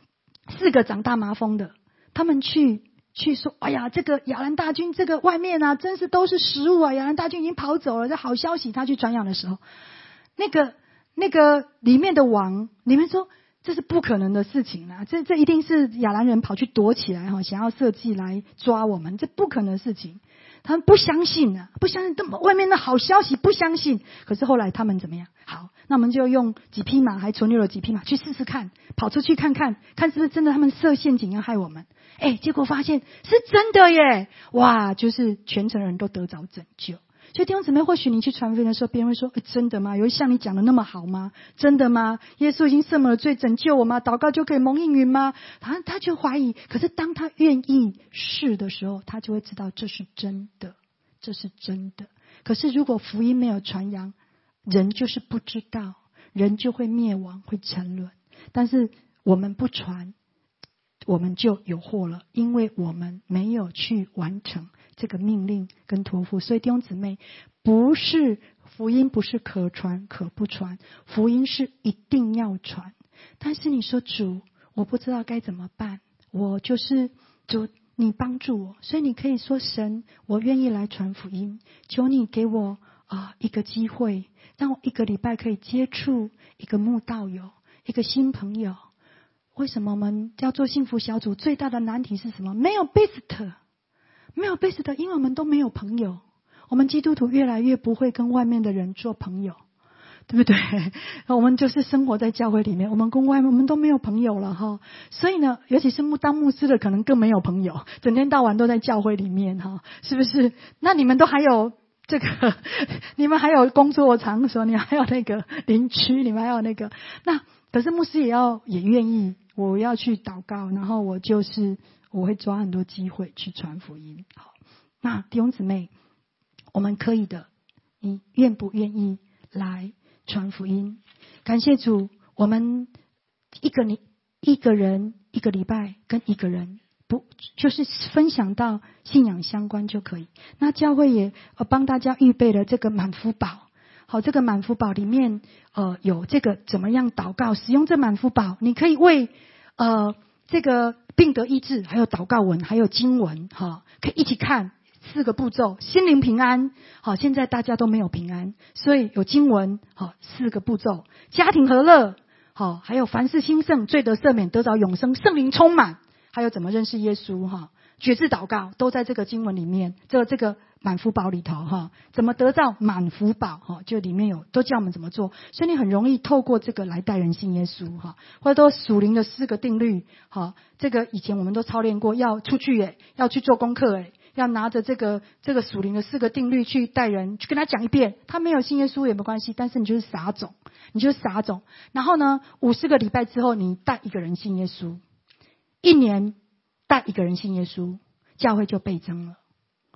Speaker 1: 4个长大麻风的，他们去说：“哎呀，这个亚兰大军这个外面啊，真是都是食物啊！亚兰大军已经跑走了，这好消息。”他去传扬的时候，那个里面的王，你们说这是不可能的事情啦，这一定是亚兰人跑去躲起来哈，想要设计来抓我们，这不可能的事情。他们不相信啊，不相信外面的好消息，不相信。可是后来他们怎么样？好，那我们就用几匹马，还存留了几匹马去试试看，跑出去看看是不是真的他们设陷阱要害我们。结果发现是真的耶！哇，就是全城人都得着拯救。所以弟兄姊妹，或许你去传福音的时候，别人会说：“真的吗？有像你讲的那么好吗？真的吗？耶稣已经赦免了罪，拯救我吗？祷告就可以蒙应允吗？”他就怀疑。可是当他愿意试的时候，他就会知道这是真的，这是真的。可是如果福音没有传扬，人就是不知道，人就会灭亡，会沉沦。但是我们不传，我们就有祸了，因为我们没有去完成这个命令跟托付。所以弟兄姊妹，不是福音不是可传可不传，福音是一定要传。但是你说主，我不知道该怎么办，我就是主，你帮助我。所以你可以说神，我愿意来传福音，求你给我一个机会，让我1个礼拜可以接触一个慕道友，一个新朋友。为什么我们要做幸福小组？最大的难题是什么？没有 best， 没有 best， 因为我们都没有朋友。我们基督徒越来越不会跟外面的人做朋友，对不对？我们就是生活在教会里面，我们跟外面我们都没有朋友了哈。所以呢，尤其是当牧师的，可能更没有朋友，整天到晚都在教会里面哈，是不是？那你们都还有这个，你们还有工作场所，你们还有那个邻居，你们还有那个那。可是牧师也愿意，我要去祷告，然后我会抓很多机会去传福音。好，那弟兄姊妹，我们可以的，你愿不愿意来传福音？感谢主，我们一个人1个礼拜跟1个人不就是分享到信仰相关就可以。那教会也帮大家预备了这个满福宝。好，这个满福宝里面有这个怎么样祷告，使用这满福宝，你可以为这个病得医治，还有祷告文，还有经文可以一起看4个步骤，心灵平安。好，现在大家都没有平安，所以有经文4个步骤，家庭和乐，好，还有凡事兴盛，罪得赦免，得着永生，圣灵充满，还有怎么认识耶稣决志祷告，都在这个经文里面，这个满福宝里头哈，怎么得到满福宝哈，就里面有都教我们怎么做，所以你很容易透过这个来带人信耶稣哈，或者说属灵的4个定律哈，这个以前我们都操练过，要出去要去做功课要拿着这个属灵的4个定律去带人，去跟他讲一遍，他没有信耶稣也没关系，但是你就是撒种，然后呢50个礼拜之后，你带一个人信耶稣，1年带一个人信耶稣，教会就倍增了。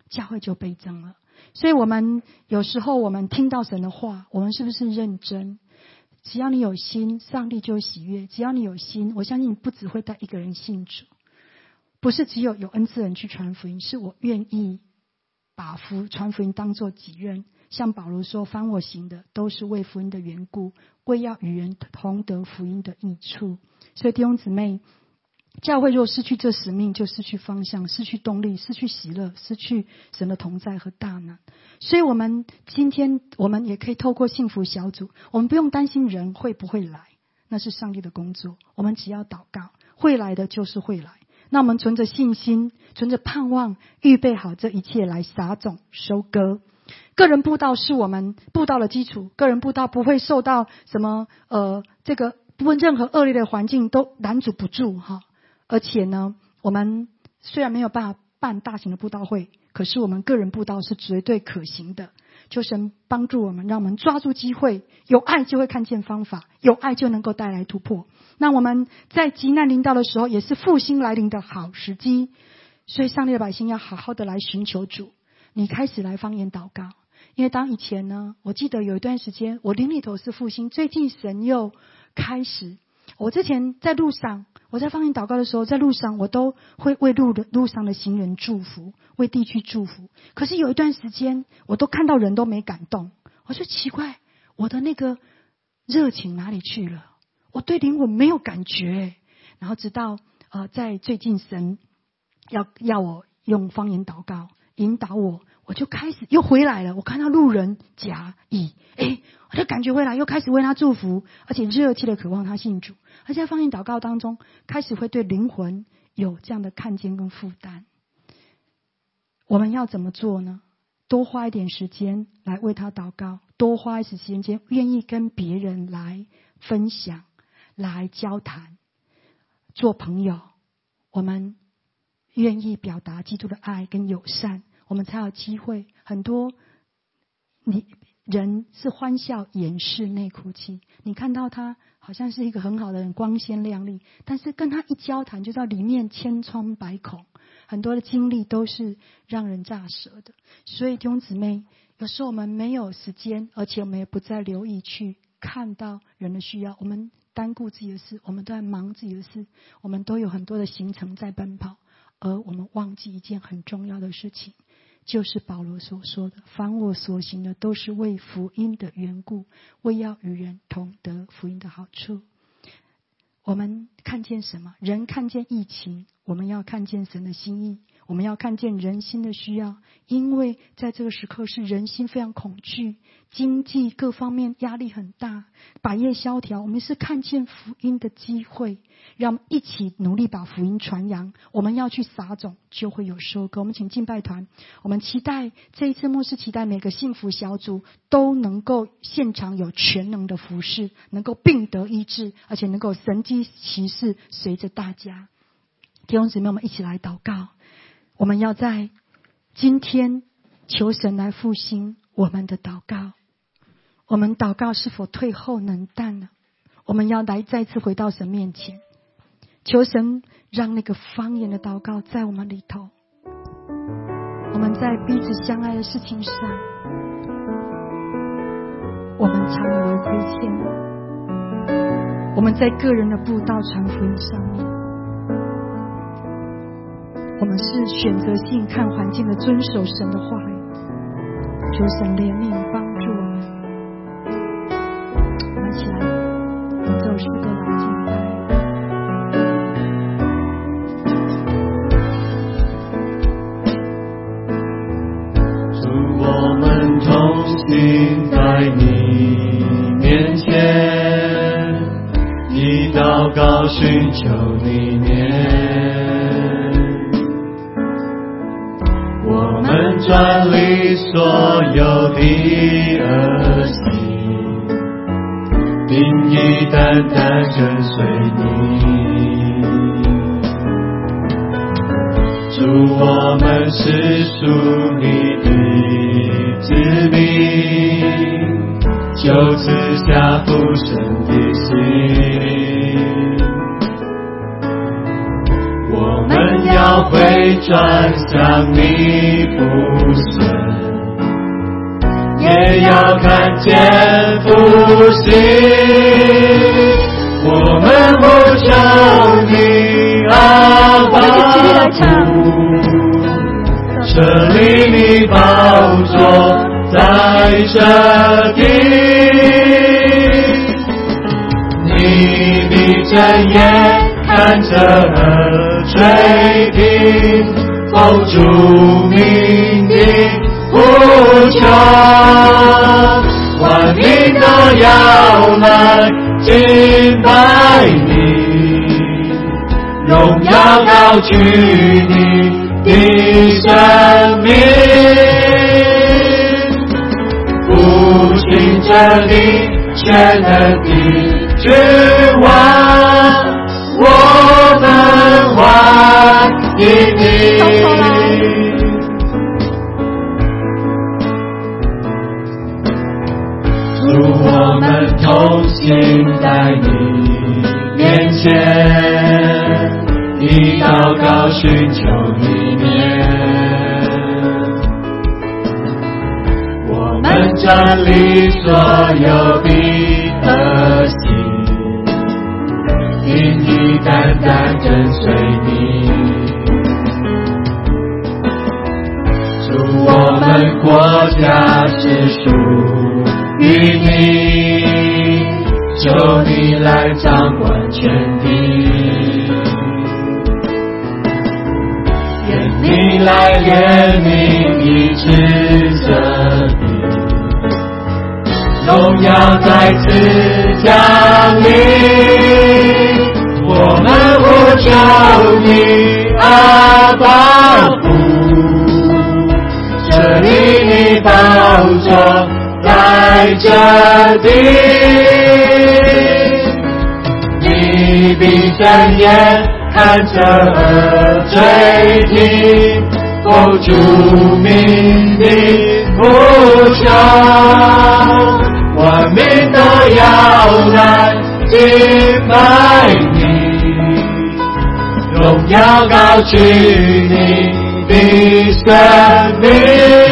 Speaker 1: 所以我们有时候我们听到神的话，我们是不是认真？只要你有心，上帝就喜悦。只要你有心，我相信你不只会带一个人信主，不是只有恩赐人去传福音，是我愿意把传福音当作己任。像保罗说，凡我行的都是为福音的缘故，为要与人同得福音的益处。所以弟兄姊妹，教会若失去这使命，就失去方向，失去动力，失去喜乐，失去神的同在和大能。所以我们今天我们也可以透过幸福小组，我们不用担心人会不会来，那是上帝的工作，我们只要祷告，会来的就是会来。那我们存着信心，存着盼望，预备好这一切来撒种收割。个人布道是我们布道的基础，个人布道不会受到什么这个不论任何恶劣的环境都拦阻不住哈。而且呢，我们虽然没有办法办大型的布道会，可是我们个人布道是绝对可行的。求神帮助我们，让我们抓住机会，有爱就会看见方法，有爱就能够带来突破。那我们在急难临到的时候，也是复兴来临的好时机。所以上帝的百姓要好好的来寻求主。你开始来方言祷告，因为当以前呢，我记得有一段时间我灵里头是复兴，最近神又开始。我之前在路上，我在方言祷告的时候，在路上我都会为路上的行人祝福，为地区祝福。可是有一段时间，我都看到人都没感动，我就奇怪，我的那个热情哪里去了？我对灵魂没有感觉。然后直到在最近神要我用方言祷告引导我就开始又回来了。我看到路人甲乙，我就感觉回来，又开始为他祝福，而且热切的渴望他信主。而且在方言祷告当中，开始会对灵魂有这样的看见跟负担。我们要怎么做呢？多花一点时间来为他祷告，多花一些时间愿意跟别人来分享，来交谈，做朋友。我们愿意表达基督的爱跟友善，我们才有机会。很多人是欢笑掩饰内哭泣，你看到他好像是一个很好的人，光鲜亮丽，但是跟他一交谈就知道里面千疮百孔，很多的经历都是让人咋舌的。所以弟兄姊妹，有时候我们没有时间，而且我们也不再留意去看到人的需要，我们单顾自己的事，我们都在忙自己的事，我们都有很多的行程在奔跑，而我们忘记一件很重要的事情，就是保罗所说的，凡我所行的都是为福音的缘故，为要与人同得福音的好处。我们看见什么？人看见疫情，我们要看见神的心意，我们要看见人心的需要。因为在这个时刻是人心非常恐惧，经济各方面压力很大，百业萧条，我们是看见福音的机会，让我们一起努力把福音传扬。我们要去撒种，就会有收割。我们请敬拜团，我们期待这一次牧师期待每个幸福小组都能够现场有全能的服事，能够病得医治，而且能够神迹奇事随着大家。弟兄姊妹，我们一起来祷告。我们要在今天求神来复兴我们的祷告。我们祷告是否退后冷淡了？我们要来再次回到神面前，求神让那个方言的祷告在我们里头。我们在彼此相爱的事情上，我们常以为亏欠；我们在个人的布道传福音上面，我们是选择性看环境的遵守神的话语。求神怜悯帮助我们。我们一起来演奏诗歌来敬拜。
Speaker 2: 主，我们同行在你面前，以祷告寻求你面。我们们转离所有的恶行，定义单单跟随你。主，我们是属你的子民，就赐下复生的心。我们要回转向你复生，也要看见复兴。我们呼求你，阿爸父，设立你宝座在这地，你的真眼看着和垂听，奉主名的呼求，万民都要来敬拜你，荣耀高举你的生命，复兴着你全能的君王，我们欢迎你。主，我们同行在你面前，以祷告寻求你面，我们站立所有的恶行，定义单单跟随你。主，我们国家是属于你，求你来掌管全地，愿你来怜悯医治这地，荣耀再次降临。我们呼求你，阿爸父，设立你宝座在这地，你闭着眼看着和垂听，奉主名的呼求，万民都要来敬拜你，荣耀高举你的生命，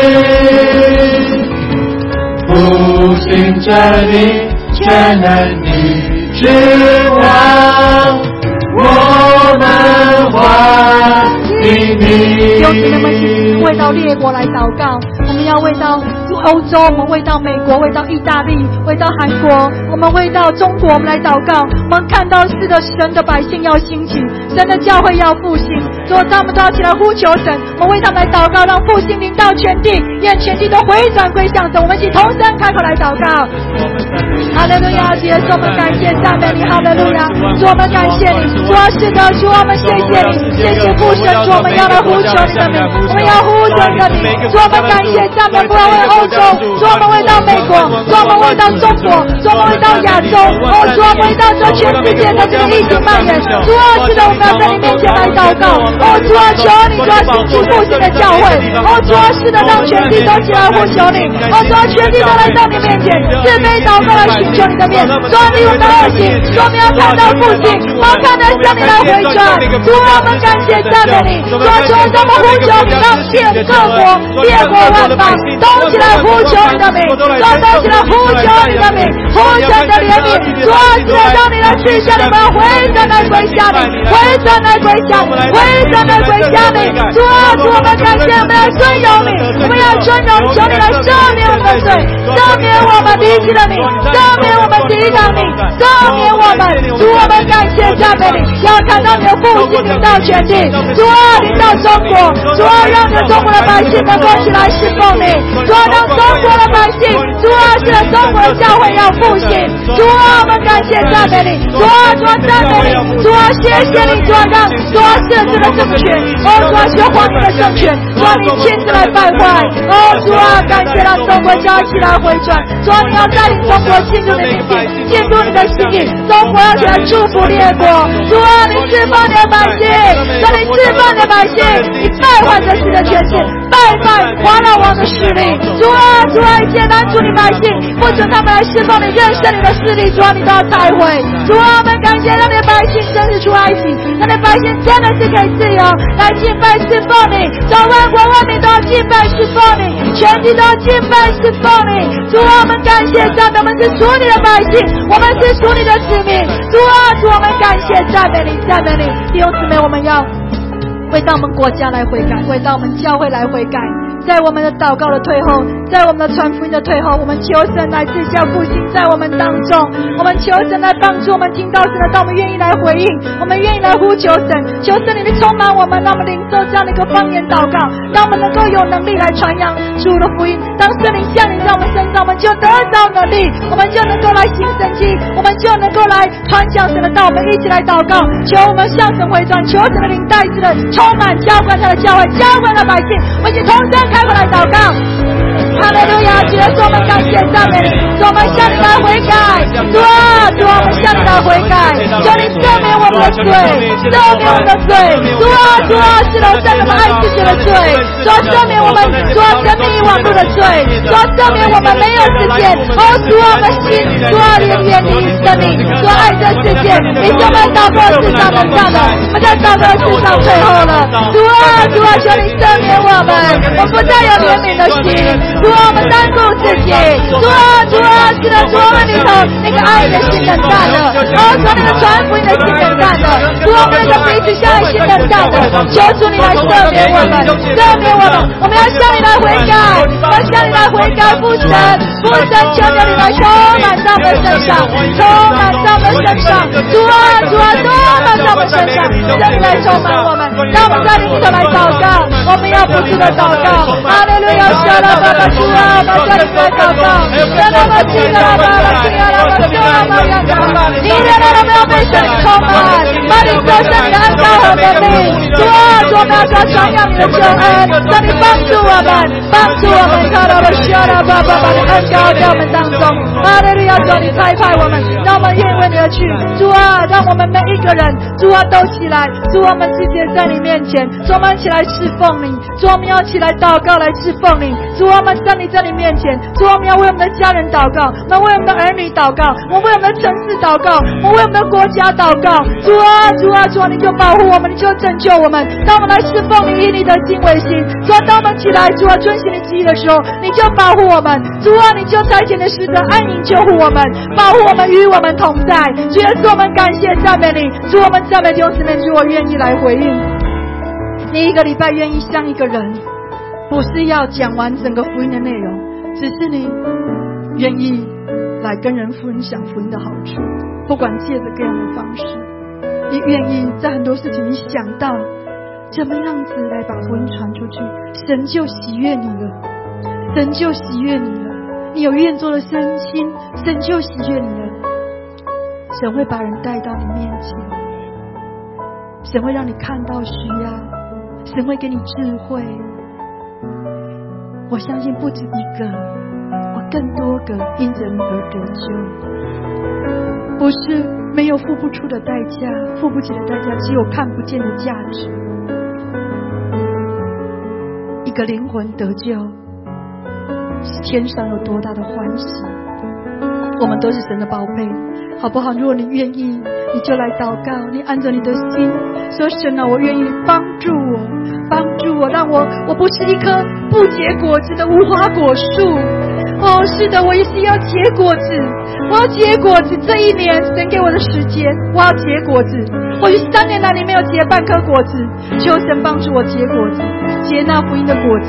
Speaker 2: 复兴着你全能的君王，我们欢迎你。
Speaker 1: 有弟兄们一起为到列国来祷告，我们要为到欧洲，我们为到美国，为到意大利，为到韩国，我们为到中国，我们来祷告。我们看到是的，神的百姓要兴起，神的教会要复兴，所以他们都要起来呼求神。我们为他们来祷告，让复兴临到全地，愿全地都回转归向神。我们一起同声开口来祷告。哈利路亚！耶稣，我们感谢赞美你，哈利路亚！主，我们感谢你，主啊，是的，主，我们谢谢你，谢谢父神，主，我们要来呼求你的名，我们要呼求你的名，主，我们感谢赞美，不要为欧洲，主，我们为到美国，主，我们为到中国，主，我们为到亚洲，主，我们为到这全世界的这个疫情蔓延，主啊，是的，我们要在你面前来祷告，主啊，求你，主啊，兴起复兴的教会，主啊，是的，让全地都起来呼求你，主啊，全地都来到你面前，自卑祷告来寻求你的面，专离我们的恶行，主，我们要看到复兴，我们看到向你来回转，主，我们感谢赞美你，主啊，求我们呼求你，让各国列国万邦都起来呼求你的名，主啊，都起来呼求你的名，呼求你的怜悯，主啊，是的，让你来赐下你们回转来归向你，回转来归向你，回转来归向你，主啊，主，我们感谢，我们要尊荣你，我们要尊荣，求你来赦免我们的罪，赦免我们离弃了你，赦免我们抵挡你，赦免我们，主，我们感谢赞美你，要看到你的复兴临到全地，主啊，临到中国，主啊，让你的中国的百姓能够起来侍奉你，主啊，让中国的百姓，主啊，是的，中国的教会要复兴，主啊，我们感谢赞美你，主啊，主啊，赞美你，主啊， 谢谢你，主啊，让主啊设置的政权，主啊学皇帝的政权，主啊你亲自来败坏，主啊感谢让中国家起来回转，主啊你要带领中国进入你的心意，进入你的心意，中国要起来祝福列国，主啊你释放你的百姓，主啊你释放你的百姓，你败坏这世的权势，败坏华老王的势力，主啊主啊一切拦阻你百姓，不准他们来释放你认识你的势力，主啊你都要拆毁，主啊我们感谢让你的百姓真是出埃及，让你的百姓真的是可以自由来敬拜释放你，让万国万民都要敬拜释放你，全地都要敬拜释放你，主啊我们感谢赞美，我们是属你的百姓，我们是属你的子民，主啊主我们感谢赞美你赞美你，弟兄姊妹我们要为到我们国家来悔改，为到我们教会来悔改，在我们的祷告的退后，在我们的传福音的退后，我们求神来赐下复兴在我们当中，我们求神来帮助我们听到神的道，我们愿意来回应，我们愿意来呼求神，求神你充满我们，让我们领受这样的一个方言祷告，让我们能够有能力来传扬主的福音，当圣灵降临在我们身上，我们就得到能力，我们就能够来行神迹，我们就能够来传讲神的道，我们一起来祷告，求我们向神回转，求神的灵再次的充满浇灌他的教会，浇灌他的百姓，我们一起同声开口来祷告。哈利路亚！主耶稣，我们感谢赞美你，主我们向你来悔改，主啊，主我们向你来悔改，求你赦免我们的罪，赦免我们的罪，主啊，主啊，是的，赦免我们爱世界的罪，主啊，赦免我们，主啊，沉迷于网络的罪，主啊，赦免我们没有时间，主啊，我们心，主啊，怜悯生命，主啊，爱这世界，你是我们祷告世上能干的，我们在祷告世上退后了，主啊，主啊，求你赦免我们，我不再有怜悯的心，主啊，我们单顾自己，主啊，主啊，是的，主啊，里头那个爱的心冷淡了，主啊，那个传福音的心冷淡了，主啊，那个彼此相爱心冷淡了，求主你来赦免我们，赦免我们，我们要向你来悔改，要向你来悔改，父神，父神，求求你来充满在我们身上，充满在我们身上，主啊，主啊，充满在我们身上，求你来充满我们，让我们在里头来祷告，我们要不住的祷告，哈利路亚，主啊，爸爸，主啊，我们在里头来祷告，主啊，我记得了，爸爸，主啊，我主啊，我要祷告，你的让我们要被圣灵充满，把你所圣灵的恩膏和能力，主啊，主啊，我们要传扬你的救恩，让你帮助我们，帮助我们，看到了需要的爸爸，把你恩膏在我们当中，哈利路亚，主啊，你差派我们，让我们愿意为你而去，主啊，让我们每一个人，主啊，都起来，主啊，我们直接在你面前，主啊，我们起来侍奉你，主啊，我们要起来祷告来侍奉你，主啊，我们站立在你面前，主啊，我们要为我们的家人祷告，我们为我们的儿女祷告，我们为我们的城市祷告，我们为我们的国家祷告，主啊，主啊，主啊，你就保护我们，你就拯救我们，当我们来侍奉你，以你的心为心，主啊，当我们起来，主啊，遵行你旨意的时候，你就保护我们，主啊，你就差遣的使者安营救护我们，保护我们，与我们同在，主耶稣，我们感谢赞美你，主，我们赞美弟兄姊妹，主，我愿意来回应，你一个礼拜愿意像一个人，不是要讲完整个福音的内容，只是你愿意来跟人分享福音的好处，不管借着各样的方式，你愿意在很多事情你想到怎么样子来把福音传出去，神就喜悦你了，神就喜悦你了，你有愿做的身心，神就喜悦你了，神会把人带到你面前，神会让你看到需要，神会给你智慧，我相信不止一个，我更多个因着你而得救，不是没有付不出的代价，付不起的代价，只有看不见的价值。一个灵魂得救是天上有多大的欢喜，我们都是神的宝贝，好不好？如果你愿意，你就来祷告，你按着你的心说，神啊，我愿意帮助我，帮助我，让我不是一棵不结果子的无花果树，哦，是的，我也是要结果子，我要结果子，这一年神给我的时间，我要结果子，或许3年来你没有结半颗果子，求神帮助我结果子，结那福音的果子，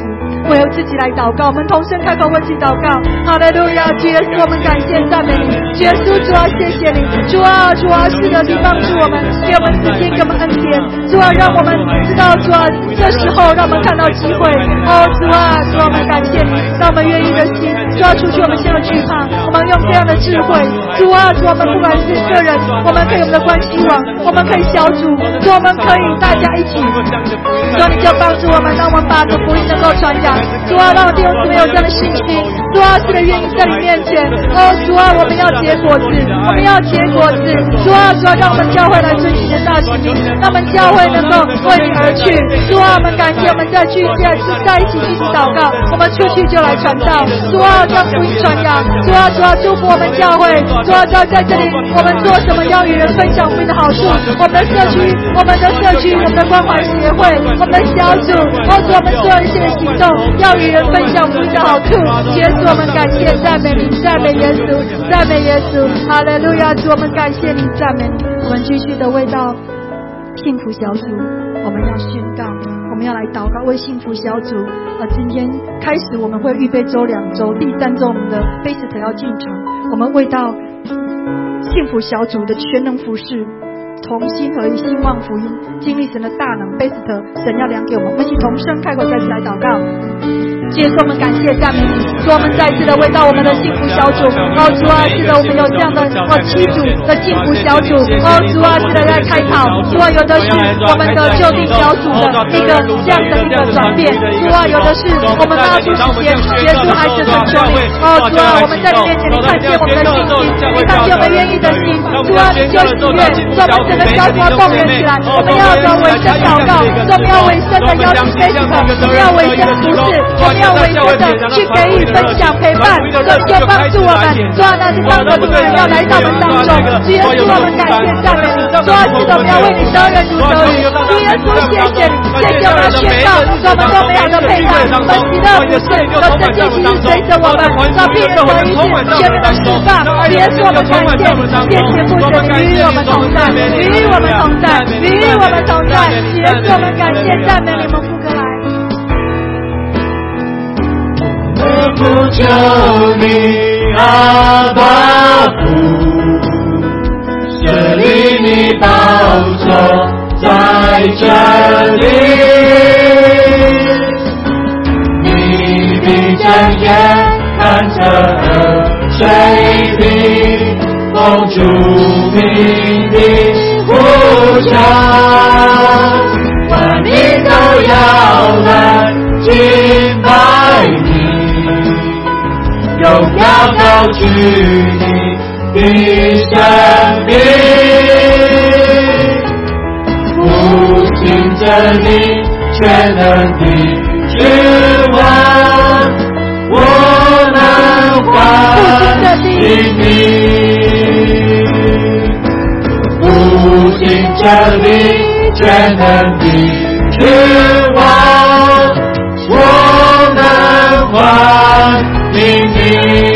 Speaker 1: 为自己来祷告，我们同声开口为自己祷告。哈利路亚，主耶稣，我们感谢赞美你，主耶稣，主啊，谢谢你，主啊，主啊，是的，你帮助我们，给我们时间，给我们恩典，主啊，让我们知道，主啊，这时候让我们看到机会。主啊，主啊，我们感谢你，让我们愿意的心，主啊，除去我们现在惧怕，我们用这样的智慧，主啊，主啊，我们不管是个人，我们可以我们的关系网，我们可以小组，主，我们可以大家一起，主啊，你就帮助我们，让我们把这福音能够传扬，主啊，让我弟兄姊妹有这样的信心，主啊，是的，愿意在你面前，主啊，我们要结果子，我们要结果子，主啊，主啊，让我们教会来遵循你的大使命，让我们教会能够为你而去，主啊，我们感谢我们在一起继续祷告，我们出去就来传道，主啊，将福音传扬，主啊，主啊，祝福我们教会，主啊，主啊，在这里我们做什么要与人分享福音的好处，我们的社区，我们的关怀协会，我们的小组，主，我们做一些行动，要与人分享福音的好处。耶稣，我们感谢赞美你，赞美耶稣，赞美耶稣，哈利路亚！主，我们感谢你，赞美你。我们继续的为到幸福小组，我们要宣告，我们要来祷告，为幸福小组。今天开始我们会预备周2周，第3周我们的贝斯特要进场，我们为到幸福小组的全能服事，同心合一，兴旺福音，经历神的大能，贝斯特神要量给我们，我们一起同声开口再次来祷告。耶稣，我们感谢赞美你，主，我们再次的为到我们的幸福小组，主啊，是的，我们有这样的7组的幸福小组，主啊，是的，在开跑，主啊，有的是我们的就地小组的一个这样的一个转变，主啊，有的是我们拉出时间，耶稣还是很求你，主啊，我们在你面前，你看见我们的信心，你看见我们愿意的心，主啊，你就喜悦，主，我们整个小组要动员起来，我们要的委身祷告，我们要委身的邀请贝斯特，我们要委身服侍，我们要委身的去给予分享陪伴，就帮助我们，主啊，那是当我们的人要来到我们当中，主耶稣，我们感谢赞美你，主啊，是的，我们要为你得人如得鱼，主耶稣，谢谢你，谢谢我们的宣告，主，我们都美好的陪伴，我们喜乐不是，有圣洁其实随着我们，让病人得医治，全面的释放，主耶稣，我们感谢你，谢谢父神，你与我们同在，与我们同在，与我们同在，主耶稣，我们感谢赞美你们父哥来。
Speaker 2: 呼求你，阿爸父，设立你宝座在这里，你闭着眼看着水平，奉主名的呼求，万民都要来敬拜你。荣耀高举你的生命，复兴着你全能的指望，我们欢迎你，复兴着你全能的指望，我们欢迎你。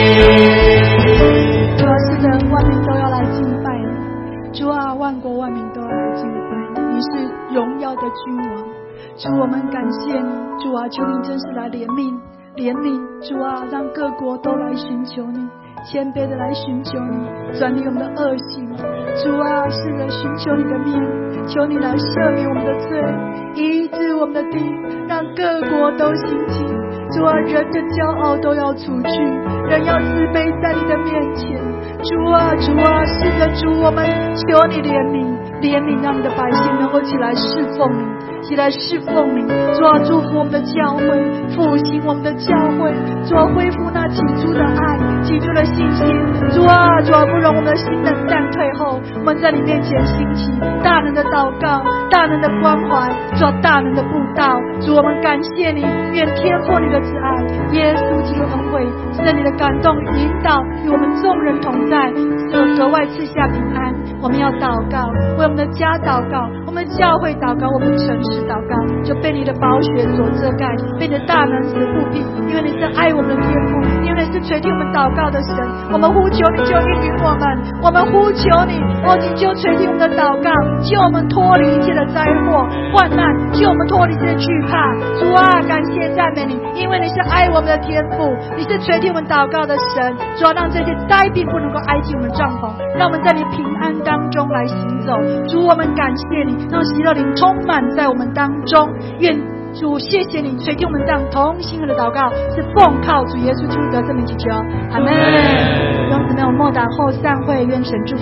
Speaker 1: 主啊，是的，万民都要来敬拜你。主啊，万国万民都要来敬拜你。你是荣耀的君王。主，我们感谢你。主啊，求你真是来怜悯。主啊，让各国都来寻求你，谦卑的来寻求你，转离我们的恶行。主啊，是的，寻求你的面，求你来赦免我们的罪，医治我们的地，让各国都兴起。主啊，人的骄傲都要除去，人要自卑在你的面前。主啊，主啊，是的，主，我们求你怜悯，让你的百姓能够起来侍奉你，起来侍奉你。主啊，祝福我们的教会，复兴我们的教会。主啊，恢复那起初的爱，起初的信心。主啊，主啊，不容我们的心冷淡退后，我们在你面前兴起大能的祷告，大能的关怀，主啊，大能的布道。主，我们感谢你，愿天父你的慈爱，耶稣基督恩惠，是你的感动引导，与我们众人同在，格外赐下平安。我们要祷告，为我们的家祷告，我们的教会祷告，我们城市祷告，就被你的宝血所遮盖，被你的大能所护庇，因为你是爱我们的天父，因为你是垂听我们祷告的神。我们呼求你就应允我们，我们呼求你，你就垂听我们的祷告，救我们脱离一切的灾祸患难，救我们脱离一切的惧怕。主啊，感谢赞美你，因为为你是爱我们的天父，你是垂听我们祷告的神。主要让这些灾病不能够挨进我们帐篷，让我们在你平安当中来行走。主，我们感谢你，让喜乐灵充满在我们当中。愿主谢谢你垂听我们这样同心的祷告，是奉靠主耶稣基督的圣名祈求，阿门。弟兄姊妹，我们默祷后散会，愿神祝福。